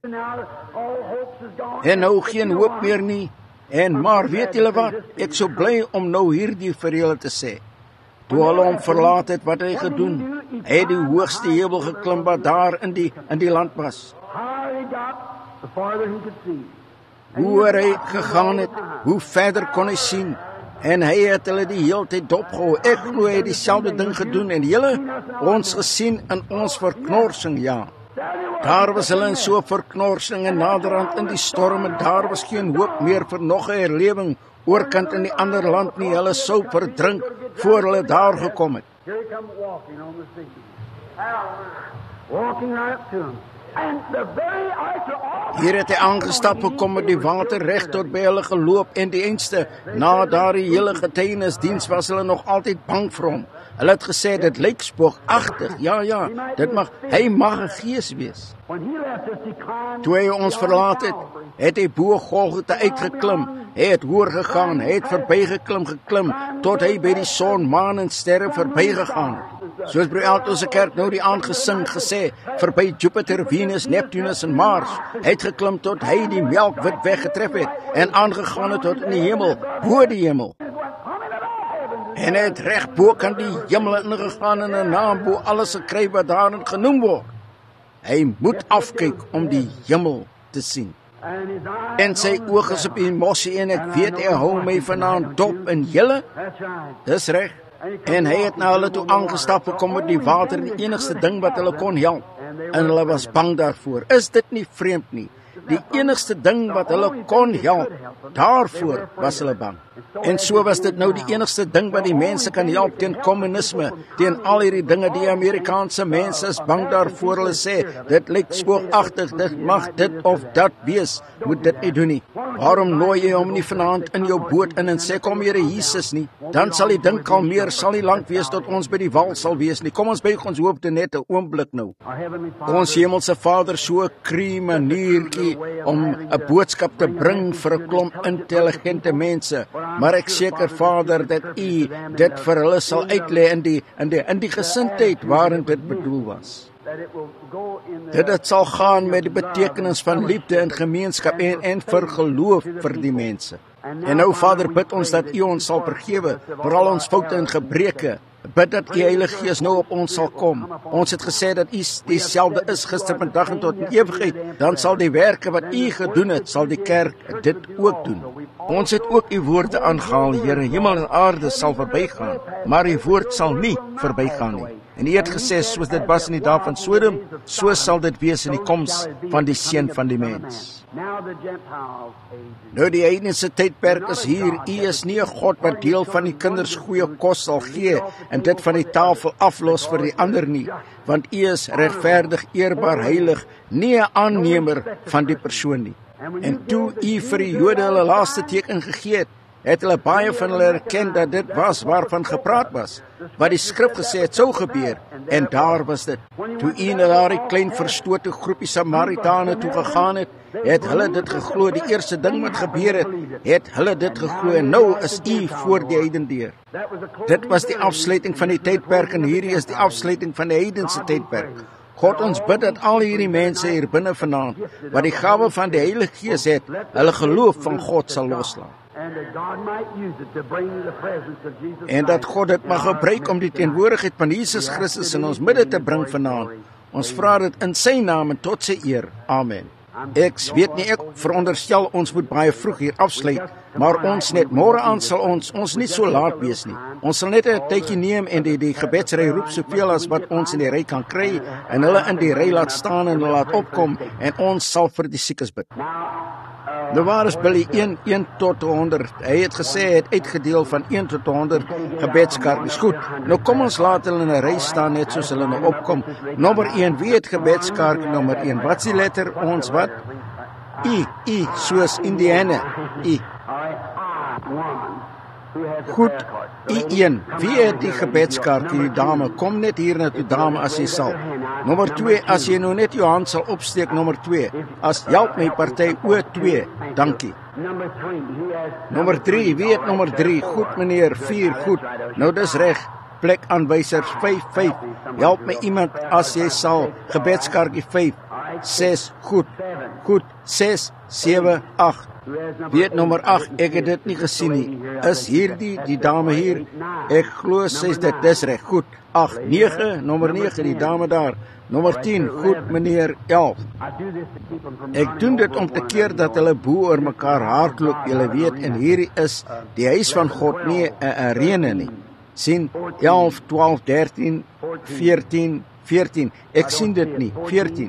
En nou geen hoop meer nie. En maar weet julle wat, ek sou bly om nou hierdie vir julle te sê. Toe hulle hom verlaat het, wat hy gedoen? Hy het die hoogste heuwel geklim wat daar in die land was. Hoe hy gegaan het, hoe verder kon hy sien, en hy het hulle die hele tyd dopgehou. Ek glo hy het dieselfde ding gedoen, en julle, ons gesien in ons verknorsing, ja. Daar was hulle in so verknorsing en naderhand in die storm, en daar was geen hoop meer vir nog 'n herlewing oorkant in die ander land nie. Hulle sou verdrink voor hulle daar gekom het. Hier het hy aangestap gekom met die water reg tot by hulle geloop, en die einste, na daardie hele getuienisdiens was hulle nog altyd bang vir hom. Hulle het gesê, dit lyk spookagtig, ja, hy mag 'n gees wees. Toe hy ons verlaat het hy bo Golgotha uitgeklim, hy het hoër gegaan, hy het geklim, tot hy by die son, maan en sterre verbygegaan het. Soos Broer Elton se kerk nou die aand gesê, verby Jupiter, Venus, Neptunus en Mars. Hy het geklim tot hy die melkwit weggetref het, en aangegaan het tot in die hemel, bo die hemel. En hy het reg bo kan die hemel ingegaan en 'n naam bo alles gekry wat daarin genoem word. Hy moet afkyk om die hemel te sien. En sy oog is op die mossie, en ek weet hy hou my vanaand dop in julle. Dis reg. En hy het na hulle toe aangestap gekom met die water, die enigste ding wat hulle kon help. En hulle was bang daarvoor. Is dit nie vreemd nie? Die enigste ding wat hulle kon help, daarvoor was hulle bang. En so was dit nou die enigste ding wat die mense kan help teen kommunisme, teen al hierdie dinge. Die Amerikaanse mense is bang daarvoor. Hulle sê, dit lyk spookagtig, dit mag dit of dat wees, moet dit nie doen nie. Waarom nooi jy hom nie vanaand in jou boot in en sê, kom Here Jesus nie? Dan sal die ding kalmeer, sal nie lank wees tot ons by die wal sal wees nie. Kom ons buig ons hoofde net 'n oomblik nou. Ons hemelse Vader, so 'n kree maniertjie om 'n boodskap te bring vir 'n klomp intelligente mense. Maar ek seker, Vader, dat U dit vir hulle sal uitlê in die gesindheid waarin dit bedoel was. Dit sal gaan met die betekenis van liefde en gemeenskap en vir geloof vir die mense. En nou, Vader, bid ons dat U ons sal vergewe vir al ons foute en gebreke. Bid dat U Heilige Gees nou op ons sal kom. Ons het gesê dat U dieselfde is gister, vandag en tot in ewigheid. Dan sal die werke wat U gedoen het, sal die kerk dit ook doen. Ons het ook U woorde aangehaal, Here. Hemel en aarde sal verbygaan, maar U woord sal nie verbygaan nie. En U het gesê, soos dit was in die dae van Sodom, so sal dit wees in die koms van die Seun van die mens. Nou die heidense tydperk is hier. U is nie 'n God wat deel van die kinders goeie kos sal gee en dit van die tafel aflos vir die ander nie, want U is regverdig, eerbaar, heilig, nie 'n aannemer van die persoon nie. En toe U vir die Jode hulle laaste teken gegee het, het hulle baie van hulle erken dat dit was waarvan gepraat was, wat die skrif gesê het sou gebeur, en daar was dit. Toe een na daardie klein verstote groepie Samaritane toe gegaan het hulle dit geglo, die eerste ding wat gebeur het hulle dit geglo, en nou is u voor die heiden deur. Dit was die afsluiting van die tydperk, en hierdie is die afsluiting van die heidense tydperk. God, ons bid dat al hierdie mense hier binne vanaand, wat die gawe van die Heilige Gees het, hulle geloof van God sal loslaat. En dat God dit mag gebruik om die teenwoordigheid van Jesus Christus in ons midde te bring vanaand. Ons vra dit in sy naam en tot sy eer. Amen. Ek weet nie, ek veronderstel ons moet baie vroeg hier afsluit, maar ons net môre aan sal ons nie so laat wees nie. Ons sal net 'n tydjie neem en die gebedsry roep soveel as wat ons in die ry kan kry, en hulle in die ry laat staan en hulle laat opkom, en ons sal vir die siekes bid. Nou waar is Billy 1 tot 100? Hy het gesê hy het uitgedeel van 1 tot 100 gebedskaartjies. Goed, nou kom ons laat hulle in 'n ry staan net soos hulle nou opkom. Nommer 1, wie het gebedskaartjie nommer 1? Wat is die letter ons wat? I, soos Indiana. I. Goed, I1. Wie het die gebedskaartjie? Die dame. Kom net hier na toe, dame, as jy sal. Nommer 2, as jy nou net jou hand sal opsteek, nommer 2. As help my party O2. Dankie. Nommer 3, wie het nommer 3? Goed meneer, 4, goed. Nou dis reg. Plekaanwysers 5. Help my iemand as jy sal. Gebedskaartjie 5. 6, goed. Goed, 6, 7, 8. Weet nommer 8, ek het dit nie gesien nie. Is hierdie, die dame hier? Ek glo sy is dit, dis reg, goed. 8, 9, nommer 9, die dame daar. Nommer 10, goed meneer 11. Ek doen dit om te keer dat hulle bo oor mekaar hardloop, julle weet, en hierdie is die huis van God, nie 'n arena nie. Sien, 11, 12, 13, 14, ek sien dit nie, 14.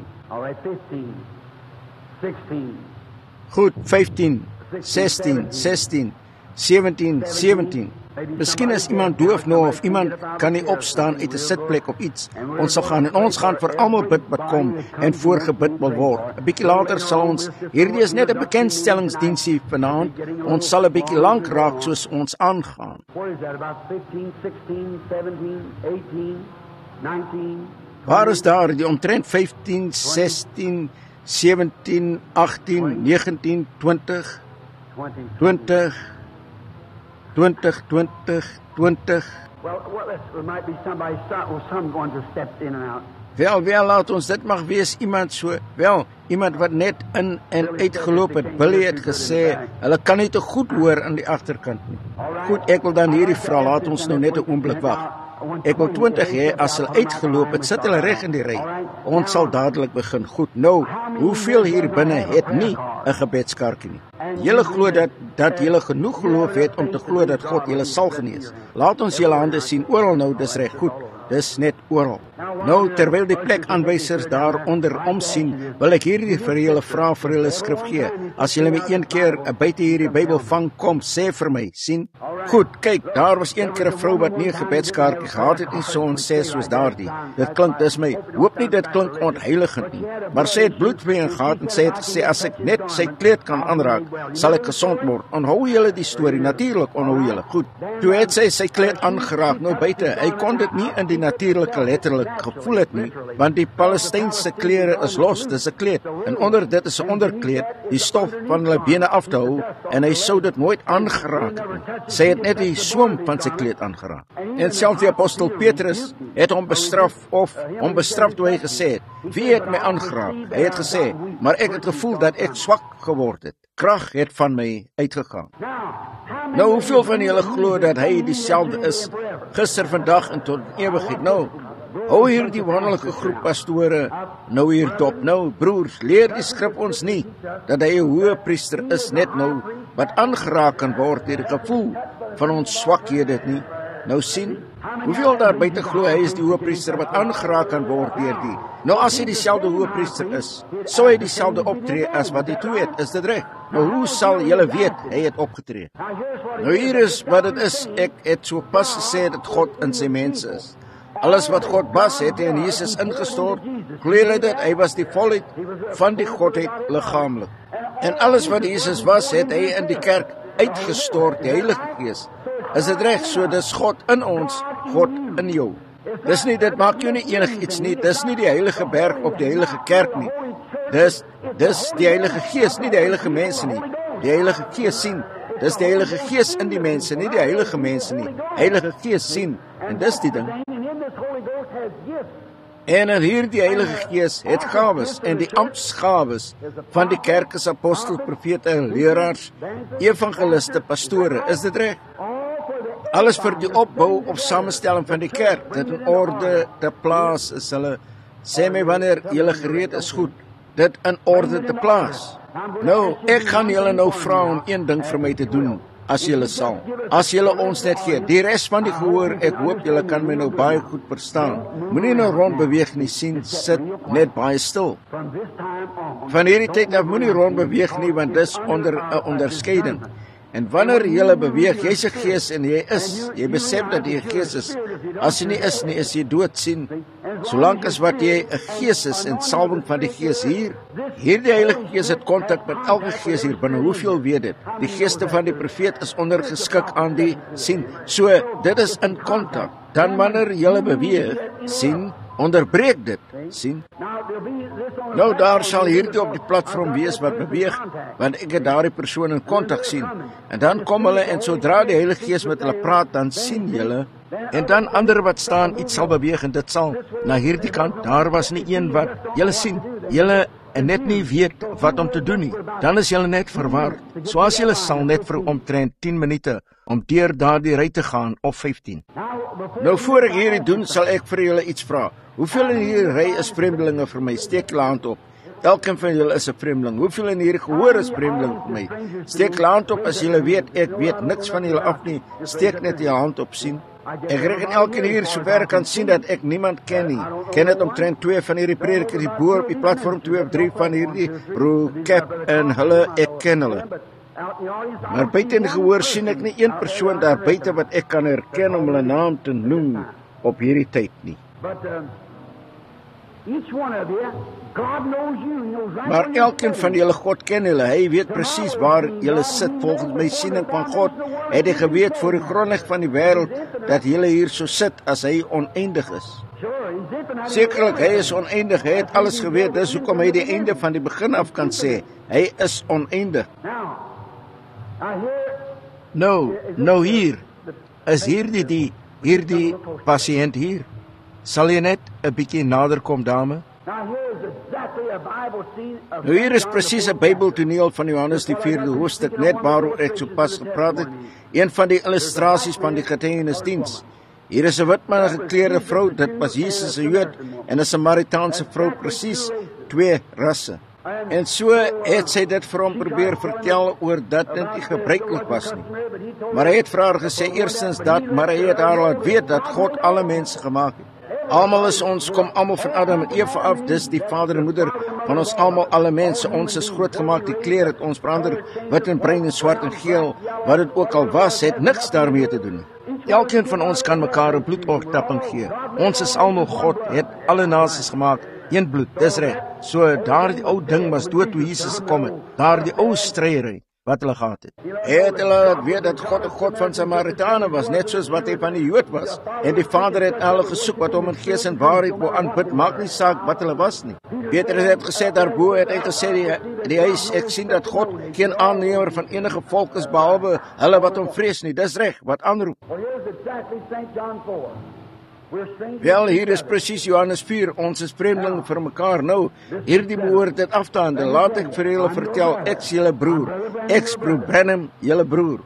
Goed, 15, 16, 17. Miskien is iemand doof nou, of iemand kan nie opstaan uit 'n sitplek op iets. Ons sal gaan, en ons gaan vir almal bid wat kom en voorgebid wil word. 'n Bietjie later sal ons, hierdie is net 'n bekendstellingsdiensie vanaand, ons sal 'n bietjie lank raak soos ons aangaan. Waar is daar die omtrent 15, 16, 17, 18, 19, 20. Wel, laat ons dit mag wees iemand so, iemand wat net in en uitgeloop het. Billy het gesê, hulle kan nie te goed hoor aan die agterkant nie. Goed, ek wil dan hierdie vra, laat ons nou net 'n oomblik wag. Ek wil 20 hê, as hulle uitgeloop het, sit hulle reg in die ry. Ons sal dadelik begin. Goed, nou, hoeveel hier binne het nie 'n gebedskaartjie nie? Julle glo dat julle genoeg geloof het om te glo dat God julle sal genees. Laat ons julle hande sien, oral nou, dis reg, goed. Dis net oral. Nou, terwyl die plekaanwysers daaronder omsien, wil ek hierdie vir julle vra vir julle skrif gee. As julle my een keer buite hierdie Bybel vang, kom, sê vir my, sien? Goed, kyk, daar was een keer 'n vrou wat nie 'n gebedskaartjie gehad het nie, so ons sê soos daardie. Dit klink, dis my, hoop nie dit klink ontheiligend nie, maar sy het bloedvloeiing gehad en sy het gesê, as ek net sy kleed kan aanraak, sal ek gesond word. Onthou julle die storie, natuurlik onthou julle. Goed, toe het sy kleed aangeraak, nou buite, hy kon dit nie in die natuurlike letterlik gevoel het nie, want die Palestynse klere is los, dis 'n kleed, en onder dit is 'n onderkleed, die stof van hulle bene af te hou, en hy sou dit nooit aangeraak het nie. Sy het net die soem van sy kleed aangeraak. En selfs die apostel Petrus het hom bestraf toe hy gesê het, wie het my aangeraak? Hy het gesê, maar ek het gevoel dat ek swak geword het. Krag het van my uitgegaan. Nou, hoeveel van julle glo dat hy dieselfde is, gister, vandag en tot ewigheid? Nou, hou hier die wonderlike groep pastore nou hier dop. Nou, broers, leer die skrif ons nie, dat hy 'n hoëpriester is net nou, wat aangeraak kan word deur die gevoel van ons swakhede nie. Nou sien, hoeveel daar buite glo hy is die hoëpriester wat aangeraak kan word deur die. Nou as hy dieselfde hoëpriester is, sou hy dieselfde optree as wat hy toe het, is dit reg? Nou hoe sal julle weet hy het opgetree? Nou hier is wat dit is, ek het so pas gesê dat God in sy mense is. Alles wat God was, het hy in Jesus ingestort. Glo julle dit, hy was die volheid van die Godheid liggaamlik. En alles wat Jesus was, het hy in die kerk uitgestort, die Heilige Gees. Is dit reg? So dis God in ons, God in jou. Dis nie, dit maak jou nie enigiets nie, dis nie die heilige berg op die heilige kerk nie. Dis die Heilige Gees, nie die heilige mense nie. Die Heilige Gees sien, dis die Heilige Gees in die mense, nie die heilige mense nie. Heilige Gees sien, en dis die ding. En in hierdie Heilige Gees het gawes, en die amptsgawes van die kerk is apostel, profete en leraars, evangeliste, pastore, is dit reg? Alles vir die opbou of samenstelling van die kerk, dit in orde te plaas is hulle, sê my wanneer julle gereed is goed, dit in orde te plaas. Nou, ek gaan julle nou vra om een ding vir my te doen, as julle sal. As julle ons net gee, die res van die gehoor, ek hoop julle kan my nou baie goed verstaan. Moenie nou rond beweeg nie, sien, sit net baie stil. Van hierdie tyd af moenie rond beweeg nie, want dis onder 'n onderskeiding. En wanneer jy beweeg, jy's 'n gees en jy besef dat jy 'n gees is. As jy nie is nie, is jy dood, sien. Solank as wat jy 'n gees is en salwing van die gees hierdie Heilige Gees het kontak met elke gees hier binne. Hoeveel weet dit? Die geeste van die profeet is ondergeskik aan die sien. So, dit is in kontak. Dan wanneer jy beweeg, sien, onderbreek dit, sien. Nou daar sal hierdie op die platform wees wat beweeg, want ek het daardie persoon in kontak sien. En dan kom hulle en sodra die Heilige Gees met hulle praat, dan sien julle. En dan ander wat staan, iets sal beweeg en dit sal na hierdie kant. Daar was nie een wat julle sien. Julle en net nie weet wat om te doen nie. Dan is julle net verward. Soos julle sal net vir omtrent 10 minute om deur daardie ry te gaan of 15. Nou voor ek hierdie doen, sal ek vir julle iets vra. Hoeveel in hierdie ry is vreemdelinge vir my? Steek julle hand op. Elkeen van julle is 'n vreemdeling. Hoeveel in hierdie gehoor is vreemdeling vir my? Steek julle hand op as julle weet ek weet niks van julle af nie. Steek net jou hand op, sien. Ek reken elkeen hier sover kan sien dat ek niemand ken nie. Ken dit omtrent 2 van hierdie predikers hier bo op die platform, 2 of 3 van hierdie broer Cap en hulle, ek ken hulle. Maar buite in die gehoor sien ek nie een persoon daar buite wat ek kan herken om hulle naam te noem op hierdie tyd nie. Maar elkeen van julle, God ken julle. Hy weet presies waar julle sit. Volgens my siening van God het hy geweet voor die grondleg van die wêreld dat julle hier so sit as hy oneindig is. Sekerlik, hy is oneindig. Hy het alles geweet. Dis hoekom hy die einde van die begin af kan sê. Hy is oneindig. Nou hier is hierdie pasiënt hier. Sal jy net 'n bietjie nader kom, dame? Nou hier is presies 'n Bybeltoneel van Johannes die 4de hoofstuk, net waaroor ek sopas gepraat het, een van die illustrasies van die getuienisdiens. Hier is 'n wit man gekleurde vrou, dit was Jesus se Jood, en 'n Samaritaanse vrou, presies 2 rasse. En so het sy dit vir hom probeer vertel oor dat dit nie gebruiklik was nie. Maar hy het vir haar gesê eerstens dat, maar hy het haar laat weet dat God alle mense gemaak het. Almal is ons, kom almal van Adam en Eva af, dis die vader en moeder van ons almal, alle mense. Ons is groot gemaak, die kleur het ons verander, wit en bruin en swart en geel, wat dit ook al was, het niks daarmee te doen. Elkeen van ons kan mekaar 'n bloedoortapping gee. Ons is almal, God het alle nasies gemaak, een bloed, dis reg. So daardie ou ding was dood toe Jesus gekom het, daardie ou stryery wat hulle gehad het. Hy het hulle weet dat God 'n God van Samaritane was, net soos wat hy van die Jood was. En die Vader het hulle gesoek wat hom in gees en waarheid wou aanbid, maak nie saak wat hulle was nie. Petrus het gesê daarbo, het hy gesê die huis, ek sien dat God geen aannemer van enige volk is behalwe hulle wat hom vrees nie. Dis reg, wat aanroep. Wel, hier is presies Johannes 4, ons is vreemdeling vir mekaar. Nou, hierdie behoort dit af te handel. Laat ek vir julle vertel, ek is julle broer. Ek is broer Branham, julle broer.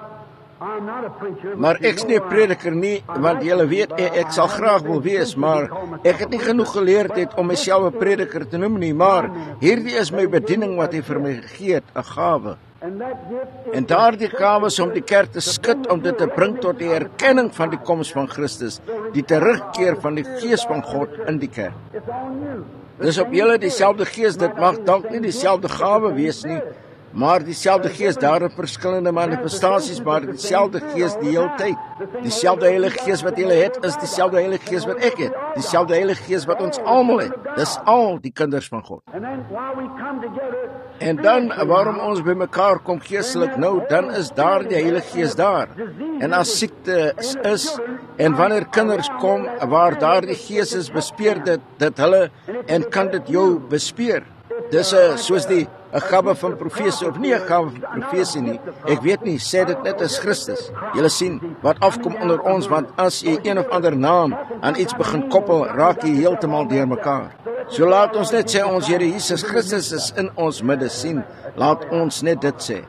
Maar ek is nie 'n prediker nie, want julle weet, ek sal graag wil wees, maar ek het nie genoeg geleerdheid om myself 'n prediker te noem nie, maar hierdie is my bediening wat hy vir my gegee het, 'n gawe. En daardie gawe is om die kerk te skud, om dit te bring tot die erkenning van die koms van Christus, die terugkeer van die gees van God in die kerk. Dis op julle dieselfde gees, dit mag dalk nie dieselfde gawe wees nie, Maar dieselfde Gees, daar in verskillende manifestasies, maar dieselfde Gees die hele tyd. Dieselfde Heilige Gees wat julle het, is dieselfde Heilige Gees wat ek het. Dieselfde Heilige Gees wat ons almal het. Dis al die kinders van God. En dan, waarom ons by mekaar kom geestelik, nou, dan is daar die Heilige Gees daar. En as siekte is, en wanneer kinders kom, waar daar die Gees is, bespeer dit hulle, en kan dit jou bespeer. Dis soos die 'n gawe van profesie, of nie 'n gawe van profesie nie. Ek weet nie, sê dit net as Christus. Julle sien, wat afkom onder ons, want as jy een of ander naam aan iets begin koppel, raak jy heeltemal deur mekaar. So laat ons net sê, ons Here Jesus Christus is in ons midde, sien. Laat ons net dit sê.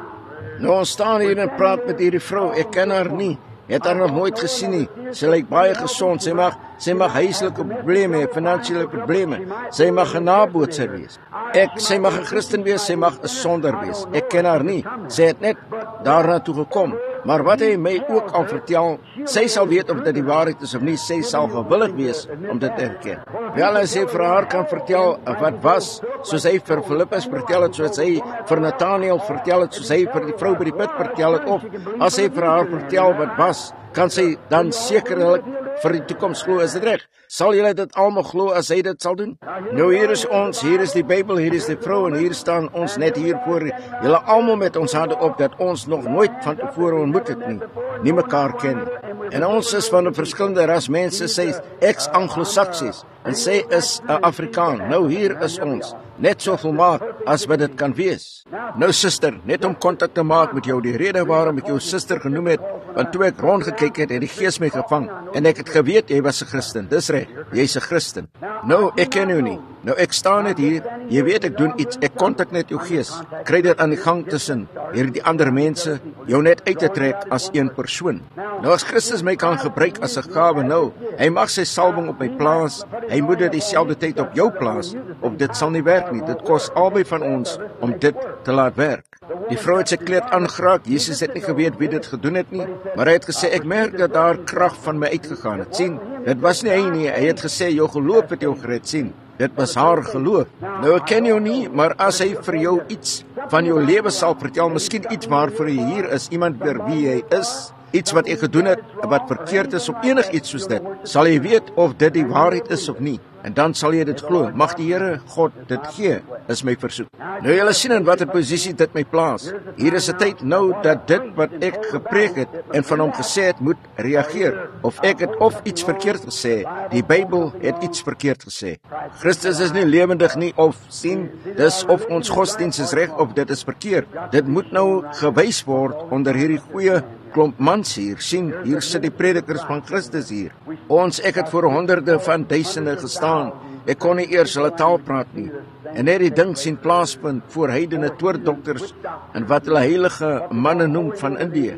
Nou, ons staan hier en praat met hierdie vrou, ek ken haar nie. Het haar nog nooit gesien nie. Sy lyk baie gesond. Sy mag huislike probleme hê, finansiële probleme. Sy mag 'n nabootser wees. Sy mag 'n Christen wees, sy mag 'n sonder wees. Ek ken haar nie. Sy het net daarna toe gekom. Maar wat hy my ook al vertel, sy sal weet of dit die waarheid is of nie. Sy sal gewillig wees om dit te erken. Wel, as hy vir haar kan vertel wat was, soos hy vir Filippus vertel het, soos hy vir Nathanael vertel het, soos hy vir die vrou by die put vertel het, of as hy vir haar vertel wat was, kan sy dan sekerlik vir die toekoms glo. Is dit reg? Sal julle dit almal glo as hy dit sal doen? Nou, hier is ons, hier is die Bybel, hier is die vrou, en hier staan ons net hier voor julle almal met ons hande op, dat ons nog nooit van tevore ontmoet het nie mekaar ken. En ons is van 'n verskillende ras mense, sy is Anglo-Saksies, en sy is 'n Afrikaan. Nou, hier is ons, net so volmaak as wat dit kan wees. Nou, suster, net om kontak te maak met jou, die rede waarom ek jou suster genoem het, want toe ek rondgekyk het die Gees my gevang, en ek het geweet, jy was 'n Christen. Dis reg, jy's 'n Christen. Nou, ek ken jou nie. Nou, ek staan net hier, jy weet ek doen iets, ek kontak net jou Gees, kry dit aan die gang tussen hierdie ander mense, jou net uit te trek as een persoon. Nou, as Christus my kan gebruik as 'n gawe, nou, hy mag sy salwing op my plaas, hy moet dit dieselfde tyd op jou plaas, of dit sal nie werk nie. Dit kos albei van ons om dit te laat werk. Die vrou het sy kleed aangeraak, Jesus het nie geweet wie dit gedoen het nie, maar hy het gesê, ek merk dat daar krag van my uitgegaan het, sien, dit was nie hy nie, hy het gesê, jou geloof het jou gered, sien, dit was haar geloof. Nou, ek ken jou nie, maar as hy vir jou iets van jou lewe sal vertel, miskien iets waarvoor jy hier is, iemand vir wie jy is, iets wat jy gedoen het, wat verkeerd is, of enig iets soos dit, sal jy weet of dit die waarheid is of nie. En dan sal jy dit glo. Mag die Here God dit gee, is my versoek. Nou, julle sien in watter posisie dit my plaas. Hier is 'n tyd nou dat dit wat ek gepreek het en van hom gesê het, moet reageer. Of ek het of iets verkeerd gesê, die Bybel het iets verkeerd gesê. Christus is nie lewendig nie, of sien, dis of ons godsdiens is reg of dit is verkeerd. Dit moet nou gewys word onder hierdie goeie klomp mans hier, sien, hier sit die predikers van Christus hier. Ek het voor honderde van duisende gestaan, ek kon nie eers hulle taal praat nie, en net die ding sien plaaspunt voor heidene toordokters, en wat hulle heilige manne noem van Indië,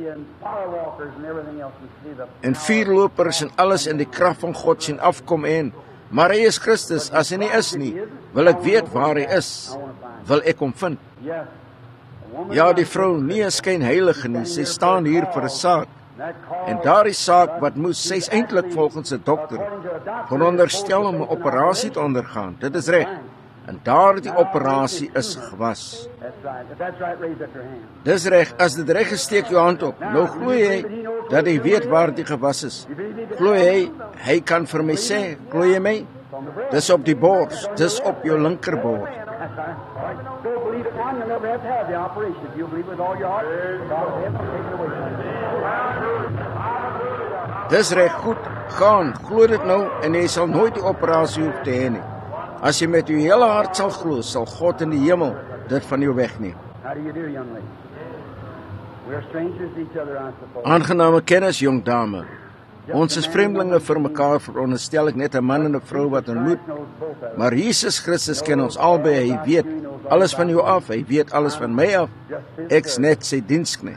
en vuurlopers en alles in die krag van God sien afkom maar hy is Christus, as hy nie is nie, wil ek weet waar hy is, wil ek hom vind. Ja, die vrou nie is skyn heilige nie, sy staan hier vir 'n saak, en daardie saak wat moes, sy is eintlik volgens 'n dokter veronderstel om 'n operasie te ondergaan, dit is reg, en daardie operasie is gewas. Dis reg, as dit reg is, steek jou hand op. Nou glo jy dat hy weet waar die gewas is? Glo jy, hy kan vir my sê, glo jy my? Dis op die bors, dis op jou linkerbors. Dis reg, goed, gaan, glo dit nou, en jy sal nooit die operasie hoef te hê nie. As jy met jou hele hart sal glo, sal God in die hemel dit van jou wegneem. Aangename kennis, jong dame. Ons is vreemdelinge vir mekaar, veronderstel ek net 'n man en 'n vrou wat ontmoet. Maar Jesus Christus ken ons albei, hy weet alles van jou af, hy weet alles van my af. Ek's net sy diensknegt.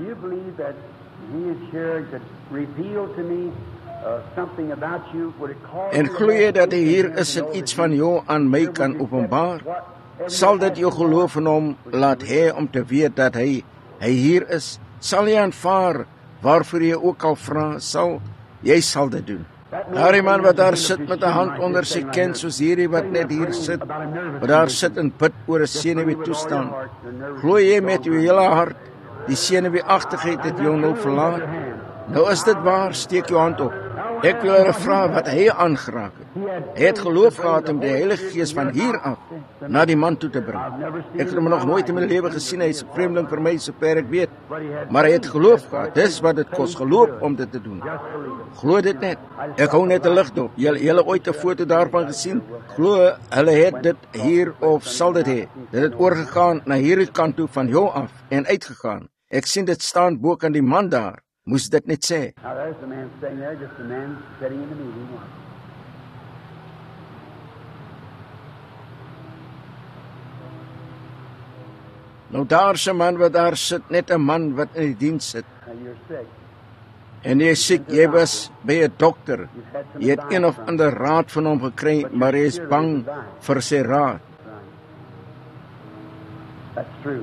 En glo jy dat hy hier is en iets van jou aan my kan openbaar? Sal dit jou geloof in hom laat hê om te weet dat hy hier is? Sal jy aanvaar waarvoor jy ook al vra, jy sal dit doen. Daardie man wat daar sit met 'n hand onder sy kin, soos hierdie wat net hier sit, wat daar sit en bid oor 'n senuwee toestand. Glo jy met jou hele hart, die senuweeagtigheid het jou nou verlaat? Nou is dit waar, steek jou hand op. Ek wil hulle vra wat hy aangeraak het. Hy het geloof gehad om die Heilige Gees van hier af na die man toe te bring. Ek het hom nog nooit in my lewe gesien, hy is 'n vreemdeling vir my, sover ek weet. Maar hy het geloof gehad, dis wat dit kos, geloof om dit te doen. Glo dit net. Ek hou net 'n lig op. Julle ooit 'n foto daarvan gesien? Glo, hulle het dit hier of sal dit hê. Dit het oorgegaan na hierdie kant toe van jou af en uitgegaan. Ek sien dit staan bo kan die man daar. Moes dit net sê. Now there's the man sitting there, just a man sitting in the meeting. Nou daar's 'n man wat daar sit, net 'n man wat in die diens sit. Now you're sick. En jy is siek, jy was by 'n dokter. Jy het een of ander raad van hom gekry, maar hy is bang vir sy raad. That's true.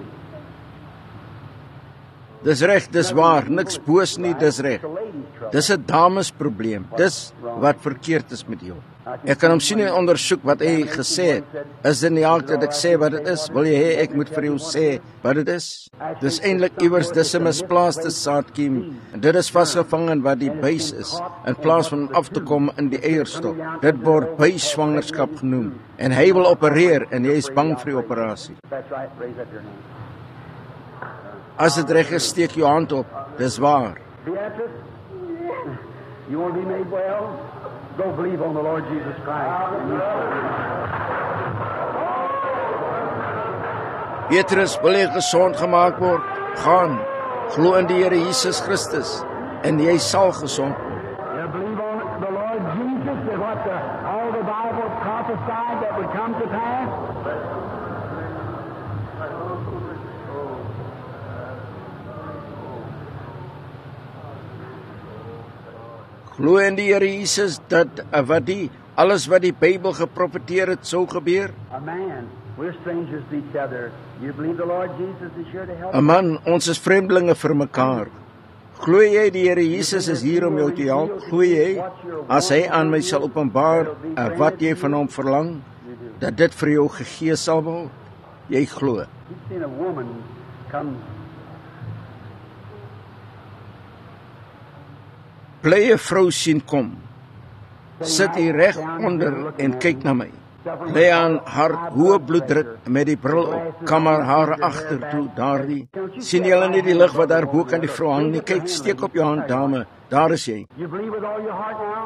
Dis reg, dis waar, niks boos nie, dis reg. Dis 'n damesprobleem, dis wat verkeerd is met jou. Ek kan hom sien en ondersoek wat hy gesê het. Is dit nie altyd dat ek sê wat dit is? Wil jy hê ek moet vir jou sê wat dit is? Dis eintlik iewers dis 'n misplaaste saadkiem. En dit is vasgevang in wat die buis is, in plaas van af te kom in die eierstok. Dit word buisswangerskap genoem. En hy wil opereer en jy is bang vir die operasie. That's right. Raise up your hand. As dit reg is, steek jou hand op. Dis waar. Beatrice, you want to be made well? Go believe on the Lord Jesus Christ. Petrus, wil jy gesond gemaak word? Gaan, glo in die Here Jesus Christus en jy sal gesond word. You believe on the Lord Jesus and what all the Bible prophesied that would come to pass? Glo in die Here Jesus dat alles wat die Bybel geprofeteer het sou gebeur? A man, we're strangers to each other. You believe the Lord Jesus is here to help? 'n Man, ons is vreemdelinge vir mekaar. Glo jy die Here Jesus is hier om jou te help? Glo jy as hy aan my sal openbaar wat jy van hom verlang, dat dit vir jou gegee sal word? Jy glo. You've seen a woman come. Bly 'n vrou sien kom. Sit hier reg onder en kyk na my. Lê aan haar hoë bloeddruk met die bril op. Kam haar hare agtertoe daardie. Sien julle nie die lig wat daar bo kan die vrou hang nie? Kyk, steek op jou hand, dame. Daar is jy. You believe with all your heart now?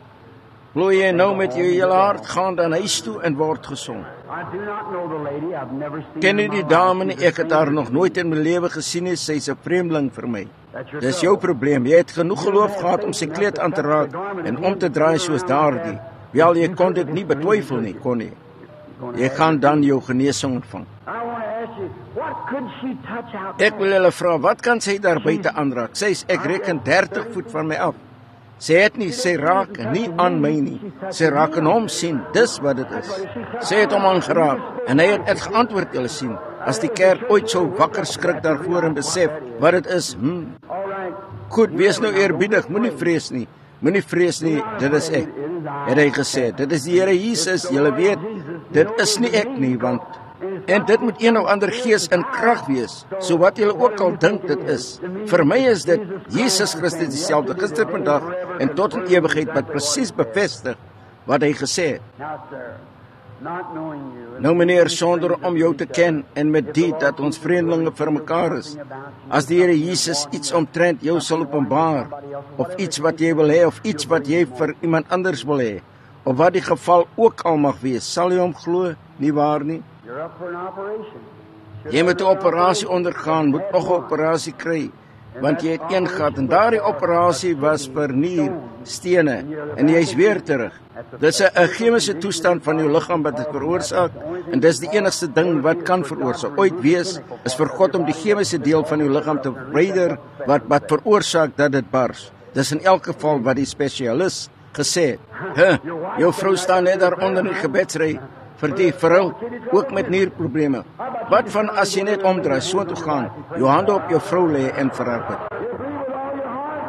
Glo jy nou met jou hele hart, gaan dan huis toe en word gesond. I do not know the lady. I've never seen her. Ken jy die dame nie? Ek het haar nog nooit in my lewe gesien nie. Sy's 'n vreemdeling vir my. Dis jou probleem. Jy het genoeg geloof gehad om sy kleed aan te raak en om te draai soos daardie. Wel, jy kon dit nie betwyfel nie, kon jy? Jy gaan dan jou genesing ontvang. I want to ask you, what could she touch out Ek wil julle vra, wat kan sy daar buite aanraak? Sy sê ek reken 30 voet van my af. Sy het nie, sy raak nie aan my nie. Sy raak aan hom sien, dis wat dit is. Sy het hom aangeraak en hy het geantwoord, julle sien. As die kerk ooit sou wakker skrik daarvoor en besef wat dit is, All right. Goed, wees nou eerbiedig, moenie vrees nie. Moenie vrees nie, dit is ek. Het hy gesê, dit is die Here Jesus, julle weet, dit is nie ek nie, want en dit moet een of ander gees in krag wees, so wat julle ook al dink dit is. Vir my is dit Jesus Christus dieselfde gister, vandag en tot in ewigheid wat presies bevestig wat hy gesê het. Now, sir, not knowing you. Nou meneer, sonder om jou te ken en met dit dat ons vreemdelinge vir mekaar is. As die Here Jesus iets omtrent jou sal openbaar, of iets wat jy wil hê, of iets wat jy vir iemand anders wil hê, of wat die geval ook al mag wees, sal jy hom glo, nie waar nie? You're up for an operation. Jy moet 'n operasie ondergaan, moet nog 'n operasie kry, want jy het een gehad en daardie operasie was vir nierstene en jy's weer terug. Dis 'n chemiese toestand van jou liggaam wat dit veroorsaak en dis die enigste ding wat kan veroorsaak. Ooit wees is vir God om die chemiese deel van jou liggaam te verwyder wat veroorsaak dat dit bars. Dis in elk geval wat die spesialis gesê het. Jou vrou staan net daar onder in die gebedsry vir die vrou ook met nierprobleme. Wat van as jy net omdraai, so toe gaan, jou hande op jou vrou lê en vir haar bid.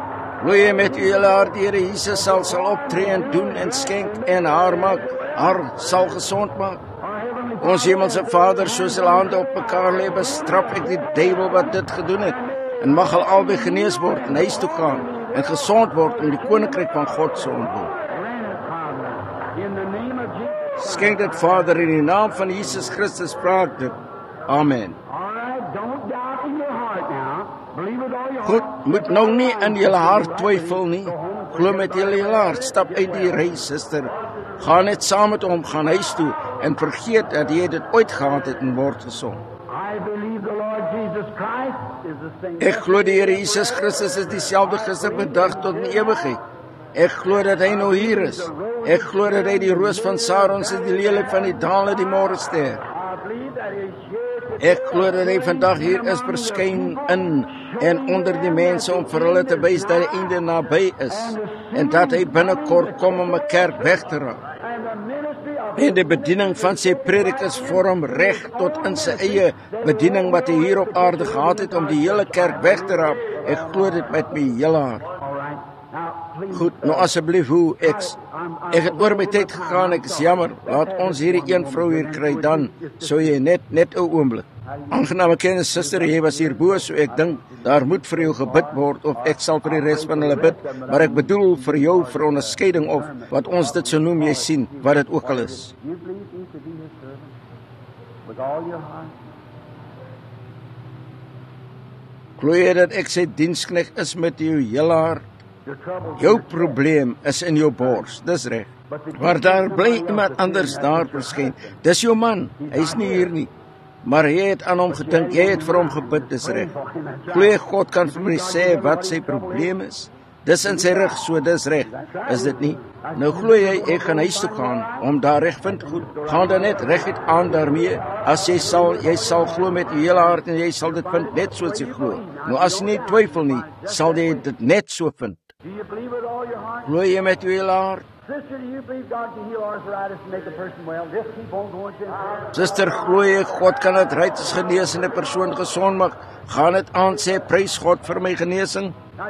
Glo jy met u hele hart die Here Jesus sal optree en doen en skenk en haar sal gesond maak? Ons hemelse Vader, soos hulle hande op mekaar lê, bestraf ek die duiwel wat dit gedoen het, en mag hulle albei genees word en huis toe gaan en gesond word om die koninkryk van God se ontwil. Skenk dit, Vader, in die naam van Jesus Christus, vra ek dit. Amen. Goed, moet nou nie in julle hart twyfel nie. Glo met julle hele hart, stap uit die reis, suster. Ga net saam met hom, gaan huis toe en vergeet dat jy dit ooit gehad het en word gesond. Ek glo die Here Jesus Christus is dieselfde gister, vandag tot in ewigheid. Ek glo dat hy nou hier is. Ek glo dat hy die roos van Saron is, die lelie van die dale, die môrester. Ek glo dat hy vandag hier is, verskyn in en onder die mense om vir hulle te wys dat die einde naby is en dat hy binnekort kom om 'n kerk weg te raak. En die bediening van sy predikers vorm reg tot in sy eie bediening wat hy hier op aarde gehad het om die hele kerk weg te raak. Ek glo dit met my hele hart. Goed, nou asseblief, ek het oor my tyd gegaan, ek is jammer, laat ons hierdie een vrou hier kry, dan sou jy net 'n oomblik. Aangename kennis, suster, jy was hier bo, so ek dink, daar moet vir jou gebid word, of ek sal vir die res van hulle bid, maar ek bedoel vir jou, vir onderskeiding, of wat ons dit so noem, jy sien, wat dit ook al is. Glo jy dat ek sy diensknegt is met jou hele hart? Jou probleem is in jou bors, dis reg. Maar daar bly iemand anders daar verskyn. Dis jou man, hy is nie hier nie. Maar jy het aan hom gedink, jy het vir hom gebid, dis reg. Glo God kan vir my sê wat sy probleem is. Dis in sy rug, so dis reg. Is dit nie? Nou glo jy, ek gaan huis toe gaan, om daar reg vind goed. Gaan dan net reguit aan daarmee. As jy sal glo met jou hele hart en jy sal dit vind net soos jy glo. Nou as jy nie twyfel nie, sal jy dit net so vind. Glo jy met jou hele hart? Suster, glo jy God kan artritis genees en 'n persoon gesond maak? Gaan dit aan, sê prys God vir my genesing.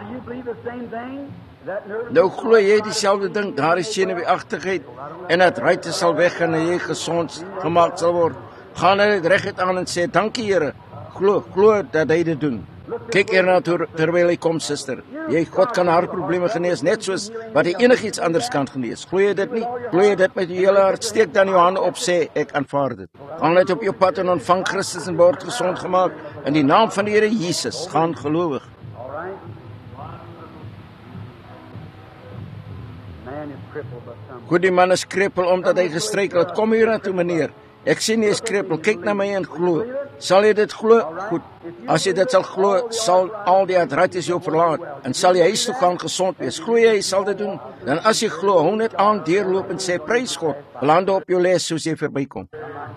Nou glo jy dieselfde ding, daar is senuweeagtigheid en artritis sal weggaan en jy gesond gemaak sal word. Gaan dit reguit aan en sê dankie Here. Glo dat hy dit doen. Kyk hierna terwyl hy kom, suster. God kan haar probleme genees, net soos wat hy enigiets anders kan genees. Glo jy dit nie? Glo jy dit met jou hele hart? Steek dan jou hande op, sê ek aanvaar dit. Gaan net op jou pad en ontvang Christus en word gesond gemaak. In die naam van die Here Jesus, gaan gelowig. Goed, die man is kreppel omdat hy gestruikel het. Kom hier na toe, meneer. Ek sien jy is kreppel, kyk na my en glo. Sal jy dit glo? Goed. As jy dit sal glo, sal al die artritis jou verlaat en sal jy huis toe gaan gesond wees. Glo jy sal dit doen? Dan as jy glo, hou net aan deurloop en sê prys God. Lande op jou les soos jy verbykom.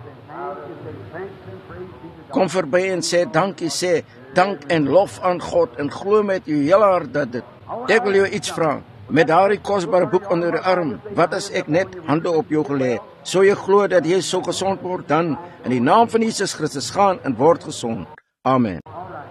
Kom verby en sê dankie, sê dank en lof aan God en glo met jou hele hart dat dit. Ek wil jou iets vra. Met daardie kosbare boek onder die arm, wat as ek net hande op jou gelê het? Sou jy glo dat jy so gesond word, dan in die naam van Jesus Christus gaan en word gesond. Amen.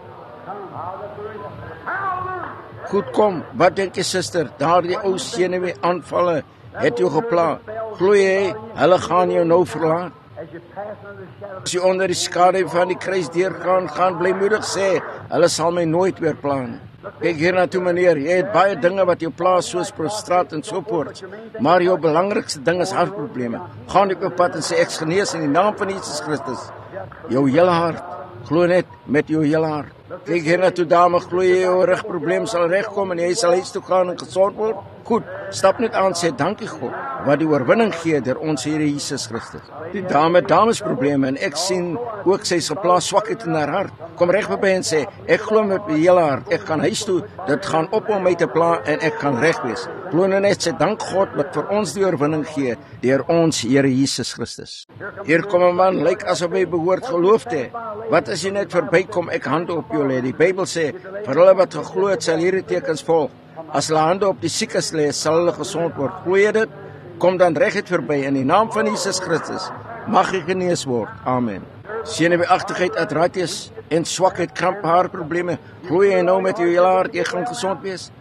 Goed, kom, wat dink jy, suster? Daardie ou senuwee aanvalle het jou gepla. Glo jy, hulle gaan jou nou verlaat? As jy onder die skadu van die kruis deurgaan, gaan blymoedig sê, hulle sal my nooit weer pla nie. Kyk hier na toe, meneer, jy het baie dinge wat jou pla, soos prostraat en so voort. Maar jou belangrikste ding is hartprobleme. Gaan op jou pad en sê, ek is genees in die naam van Jesus Christus. Jou hele hart, glo net met jou hele hart. Kyk hier na toe, dame, glo jy jou rugprobleem sal regkom en jy sal huis toe gaan en gesond word? Goed, stap net aan, sê dankie God, wat die oorwinning gee deur ons Here Jesus Christus. Die dame het damesprobleme en ek sien ook sy is geplaas swakheid in haar hart. Kom reg by en sê, ek glo met my hele hart, ek gaan huis toe, dit gaan op om my te pla en ek gaan reg wees. Glo net, sê dank God wat vir ons die oorwinning gee deur ons Here Jesus Christus. Hier kom 'n man, lyk asof hy behoort geloof te hê. Wat as jy net verbykom, ek hande op jou lê. Die Bybel sê, vir hulle wat geglo het, sal hierdie tekens volg. As hulle hande op die siekes lê, sal hulle gesond word. Glo jy dit? Kom dan reguit verby in die naam van Jesus Christus. Mag jy genees word. Amen. Senuweeagtigheid, artritis en swakheid, kramp, haarprobleme. Glo jy nou met jou hele hart jy gaan gesond wees?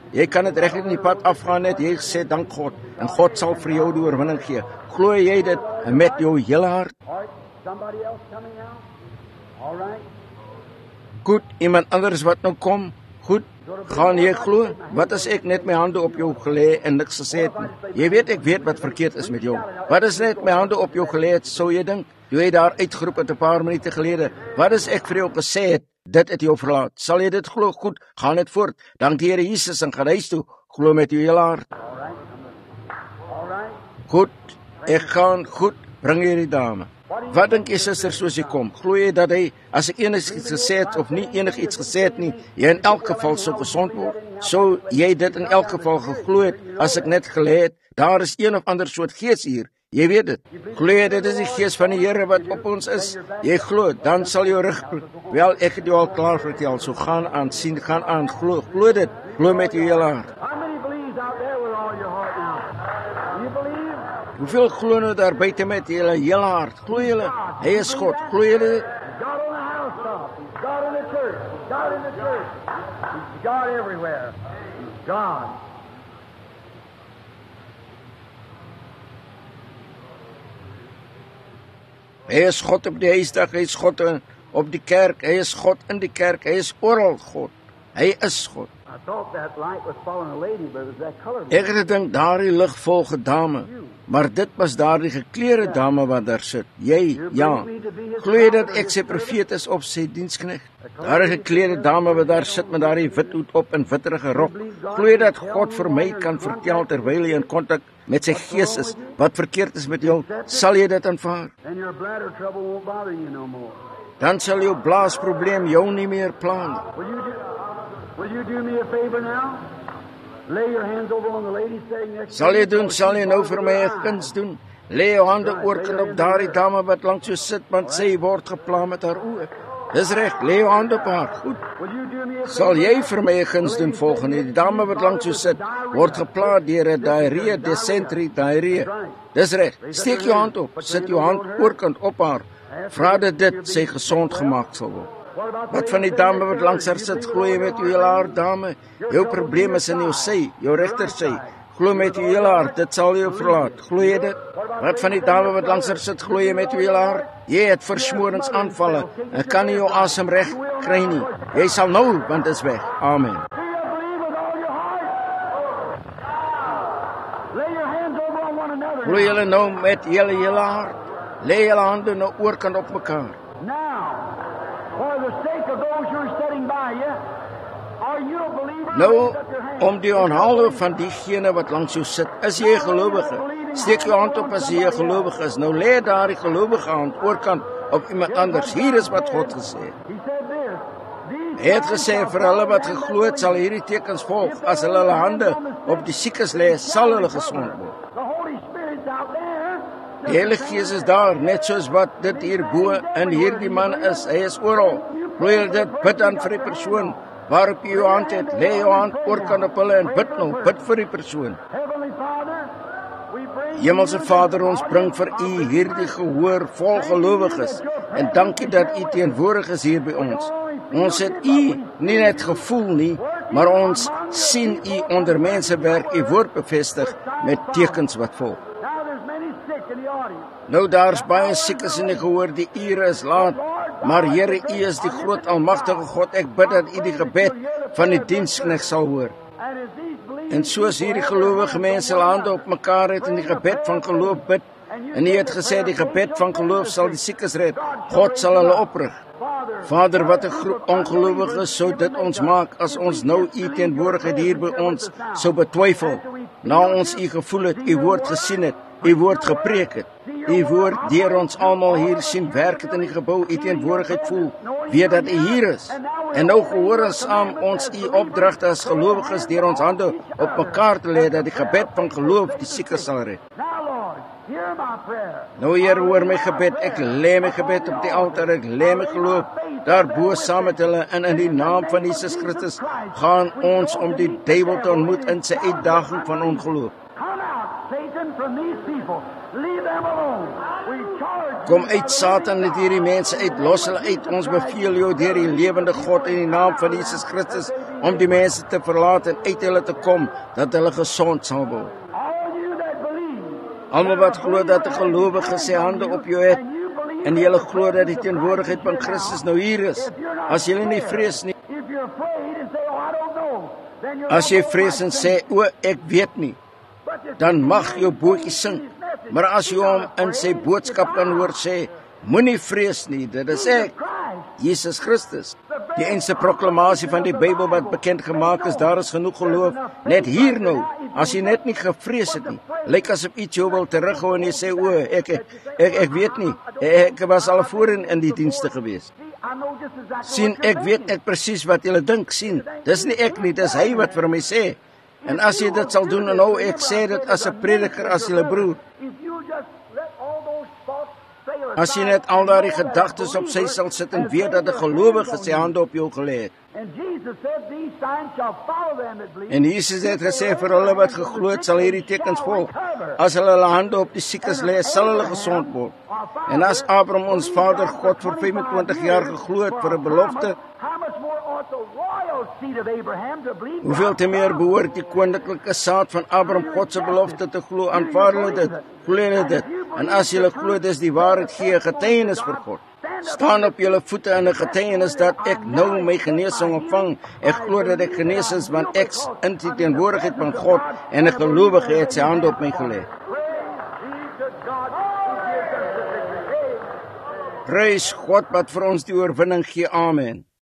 Jy kan dit reg in die pad afgaan net, jy sê dank God, en God sal vir jou die oorwinning gee. Glo jy dit met jou hele hart? Somebody else coming out? All right. Goed, iemand anders wat nou kom, goed, gaan jy glo? Wat as ek net my hande op jou gelê en niks gesê het nie? Jy weet, ek weet wat verkeerd is met jou. Wat as net my hande op jou gelê het, sou jy dink? Jy het daar uitgeroep het 'n paar minute gelede. Wat as ek vir jou gesê het, dit het jou verlaat? Sal jy dit glo? Goed, gaan net voort. Dank die Here Jesus en gaan huis toe. Glo met jou hele hart. All right. Goed, ek gaan goed, bring jy die dame. Wat dink jy, suster, soos jy kom? Glo jy dat hy, as ek enigiets gesê het of nie enigiets gesê het nie, jy in elk geval sou gesond word? Sou jy dit in elk geval geglo het, as ek net gelê het, daar is een of ander soort gees hier? Jy weet dit. Glo jy dit is die gees van die Here wat op ons is? Jy glo, dan sal jou rug... Wel, ek het jou al klaar vertel, so gaan aan, sien, gaan aan, glo dit. Glo met jou hele hart. How many believes out there with all your heart now? You believe? Hoeveel glo nou daar buite met julle hele hart? Glo julle, hy is God. Glo julle dit? He's God on the housetop. He's God in the church. He's God in the church. He's God everywhere. He's God. Hy is God op die huisdag, hy is God op die kerk, hy is God in die kerk, hy is oral God. Hy is God. I thought that light was following a lady, but it was that colored Ek het gedink daardie lig volg 'n dame, maar dit was daardie geklede dame wat daar sit. Jy, ja. Glo jy dat ek sy profeet is of sy diensknegt? Daardie geklede dame wat daar sit met daardie wit hoed op en witterige rok. Glo jy dat God vir my kan vertel terwyl hy in kontak met sy gees is wat verkeerd is met jou? Sal jy dit aanvaar? and your bladder trouble won't bother you no more. Dan sal jou blaasprobleem jou nie meer pla nie. Will you do me a favor now? Lay your hands over on the lady sitting next Sal jy doen, sal jy nou vir my 'n guns doen? Lê jou hande oorkant op daardie dame wat langs jou sit, want sy word gepla met haar oë. Dis reg, lê jou hande op haar. Goed. Will you do me a Sal jy vir my 'n guns doen volgende? Die dame wat langs jou sit, word gepla deur 'n diarree, dysenterie, diarree. Dis reg. Steek jou hand op, sit jou hand oorkant op haar. Vra dit sy gesond gemaak sal word. Wat van die dame wat langs haar sit? Glo jy met jou hele hart, dame? Jou probleem is in jou sy, jou regtersy. Glo met jou hele hart, dit sal jou verlaat. Glo jy dit? Wat van die dame wat langs haar sit? Glo jy met jou hele hart? Jy het versmoringsaanvalle en kan nie jou asem reg kry nie. Jy sal nou, want dit is weg. Amen. Do you believe with all your heart? Lay your hands over on one another. Glo julle nou met hele hart. Lê julle hande nou oorkant op mekaar. Now, for the sake of those who are sitting by you, are you a believer? Nou, Raise up your hand. om die aanhaling van diegene wat langs jou sit, is jy 'n gelowige? Steek jou hand op as jy 'n gelowige is. Nou lê daar die gelowige hand oorkant op iemand anders. Hier is wat God gesê het. He said this. Hy het gesê vir hulle wat geglo het, sal hierdie tekens volg. As hulle hande op die siekes lê, sal hulle gesond word. The Holy Spirit's out there. Die Heilige Gees is daar, net soos wat dit hier bo in hierdie man is. Hy is oral. Glo jy dit? Bid dan vir die persoon waarop jy jou hand het. Lê jou hand oorkant op hulle en bid nou. Bid vir die persoon. Heavenly Father, we bring Hemelse Vader, ons bring vir U hierdie gehoor vol gelowiges en dankie dat U teenwoordig is hier by ons. Ons het U nie net gevoel nie, maar ons sien U onder mense werk, U woord bevestig met tekens wat volg. Now there's many sick in the audience. Nou daar's baie siekes in die gehoor, die ure is laat, maar Here, U is die groot almagtige God. Ek bid dat U die gebed van die diensknegt sal hoor. And as these believers En soos hierdie gelowige mense hulle hande op mekaar het in die gebed van geloof bid, en U het gesê die gebed van geloof sal die siekes red, God sal hulle oprig. Vader, wat 'n groep ongelowiges sou dit ons maak as ons nou U teenwoordigheid hier by ons sou betwyfel. Na ons U gevoel het, U woord gesien het, U woord gepreek het, U woord deur ons almal hier sien werk het in die gebou, U teenwoordigheid voel, weet dat U hier is. En nou gehoor ons saam ons U opdragte as gelowiges deur ons hande op mekaar te lê dat die gebed van geloof die siekes sal red. Now, Lord, hear my prayer. Nou Heer, hoor my gebed, ek lê my gebed op die altaar, ek lê my geloof daarbo saam met hulle en in die naam van Jesus Christus gaan ons om die duiwel te ontmoet in sy uitdaging van ongeloof. Come out, Satan, from these people. Leave them alone. We charge Kom uit Satan uit hierdie mense uit, los hulle uit. Ons beveel jou deur die lewende God in die naam van Jesus Christus om die mense te verlaat en uit hulle te kom, dat hulle gesond sal word. all you that believe. Almal wat glo dat 'n gelowige sy hande op jou het en julle glo dat die teenwoordigheid van Christus nou hier is. As julle nie vrees nie, If you're afraid and say, oh, I don't know, then you're as jy vrees en sê, o, ek weet nie, dan mag jou bootjie sink. Maar as jy hom in sy boodskap kan hoor sê, moenie vrees nie, dit is ek, Jesus Christus. Die enigste proklamasie van die Bybel wat bekend gemaak is, daar is genoeg geloof, net hier nou, as jy net nie gevrees het nie, lyk asof iets jou wil terughou en jy sê, o, ek weet nie, ek was al voorheen in die dienste gewees. Sien, ek weet net presies wat julle dink, sien, dis nie ek nie, dis hy wat vir my sê. En as jy dit sal doen, en nou ek sê dit as 'n prediker, as julle broer, as jy net al daardie gedagtes op sy sal sit en weet dat 'n gelowige sy hande op jou gelê het. En Jesus het gesê vir hulle wat geglo het, sal hierdie tekens volg. As hulle hulle hande op die siekes lê, sal hulle gesond word. En as Abraham ons Vader God vir 25 jaar geglo het vir 'n belofte, hoeveel te meer behoort die koninklike saad van Abraham God se belofte te glo? Aanvaar hulle dit, glo hulle dit. En as julle glo dis die waarheid, gee 'n getuienis vir God. Staan op julle voete in 'n getuienis dat ek nou my genesing ontvang. Ek glo dat ek genees is, want ek in die teenwoordigheid van God en 'n gelowige het sy hand op my gelê. Prys God wat vir ons die oorwinning gee. Amen.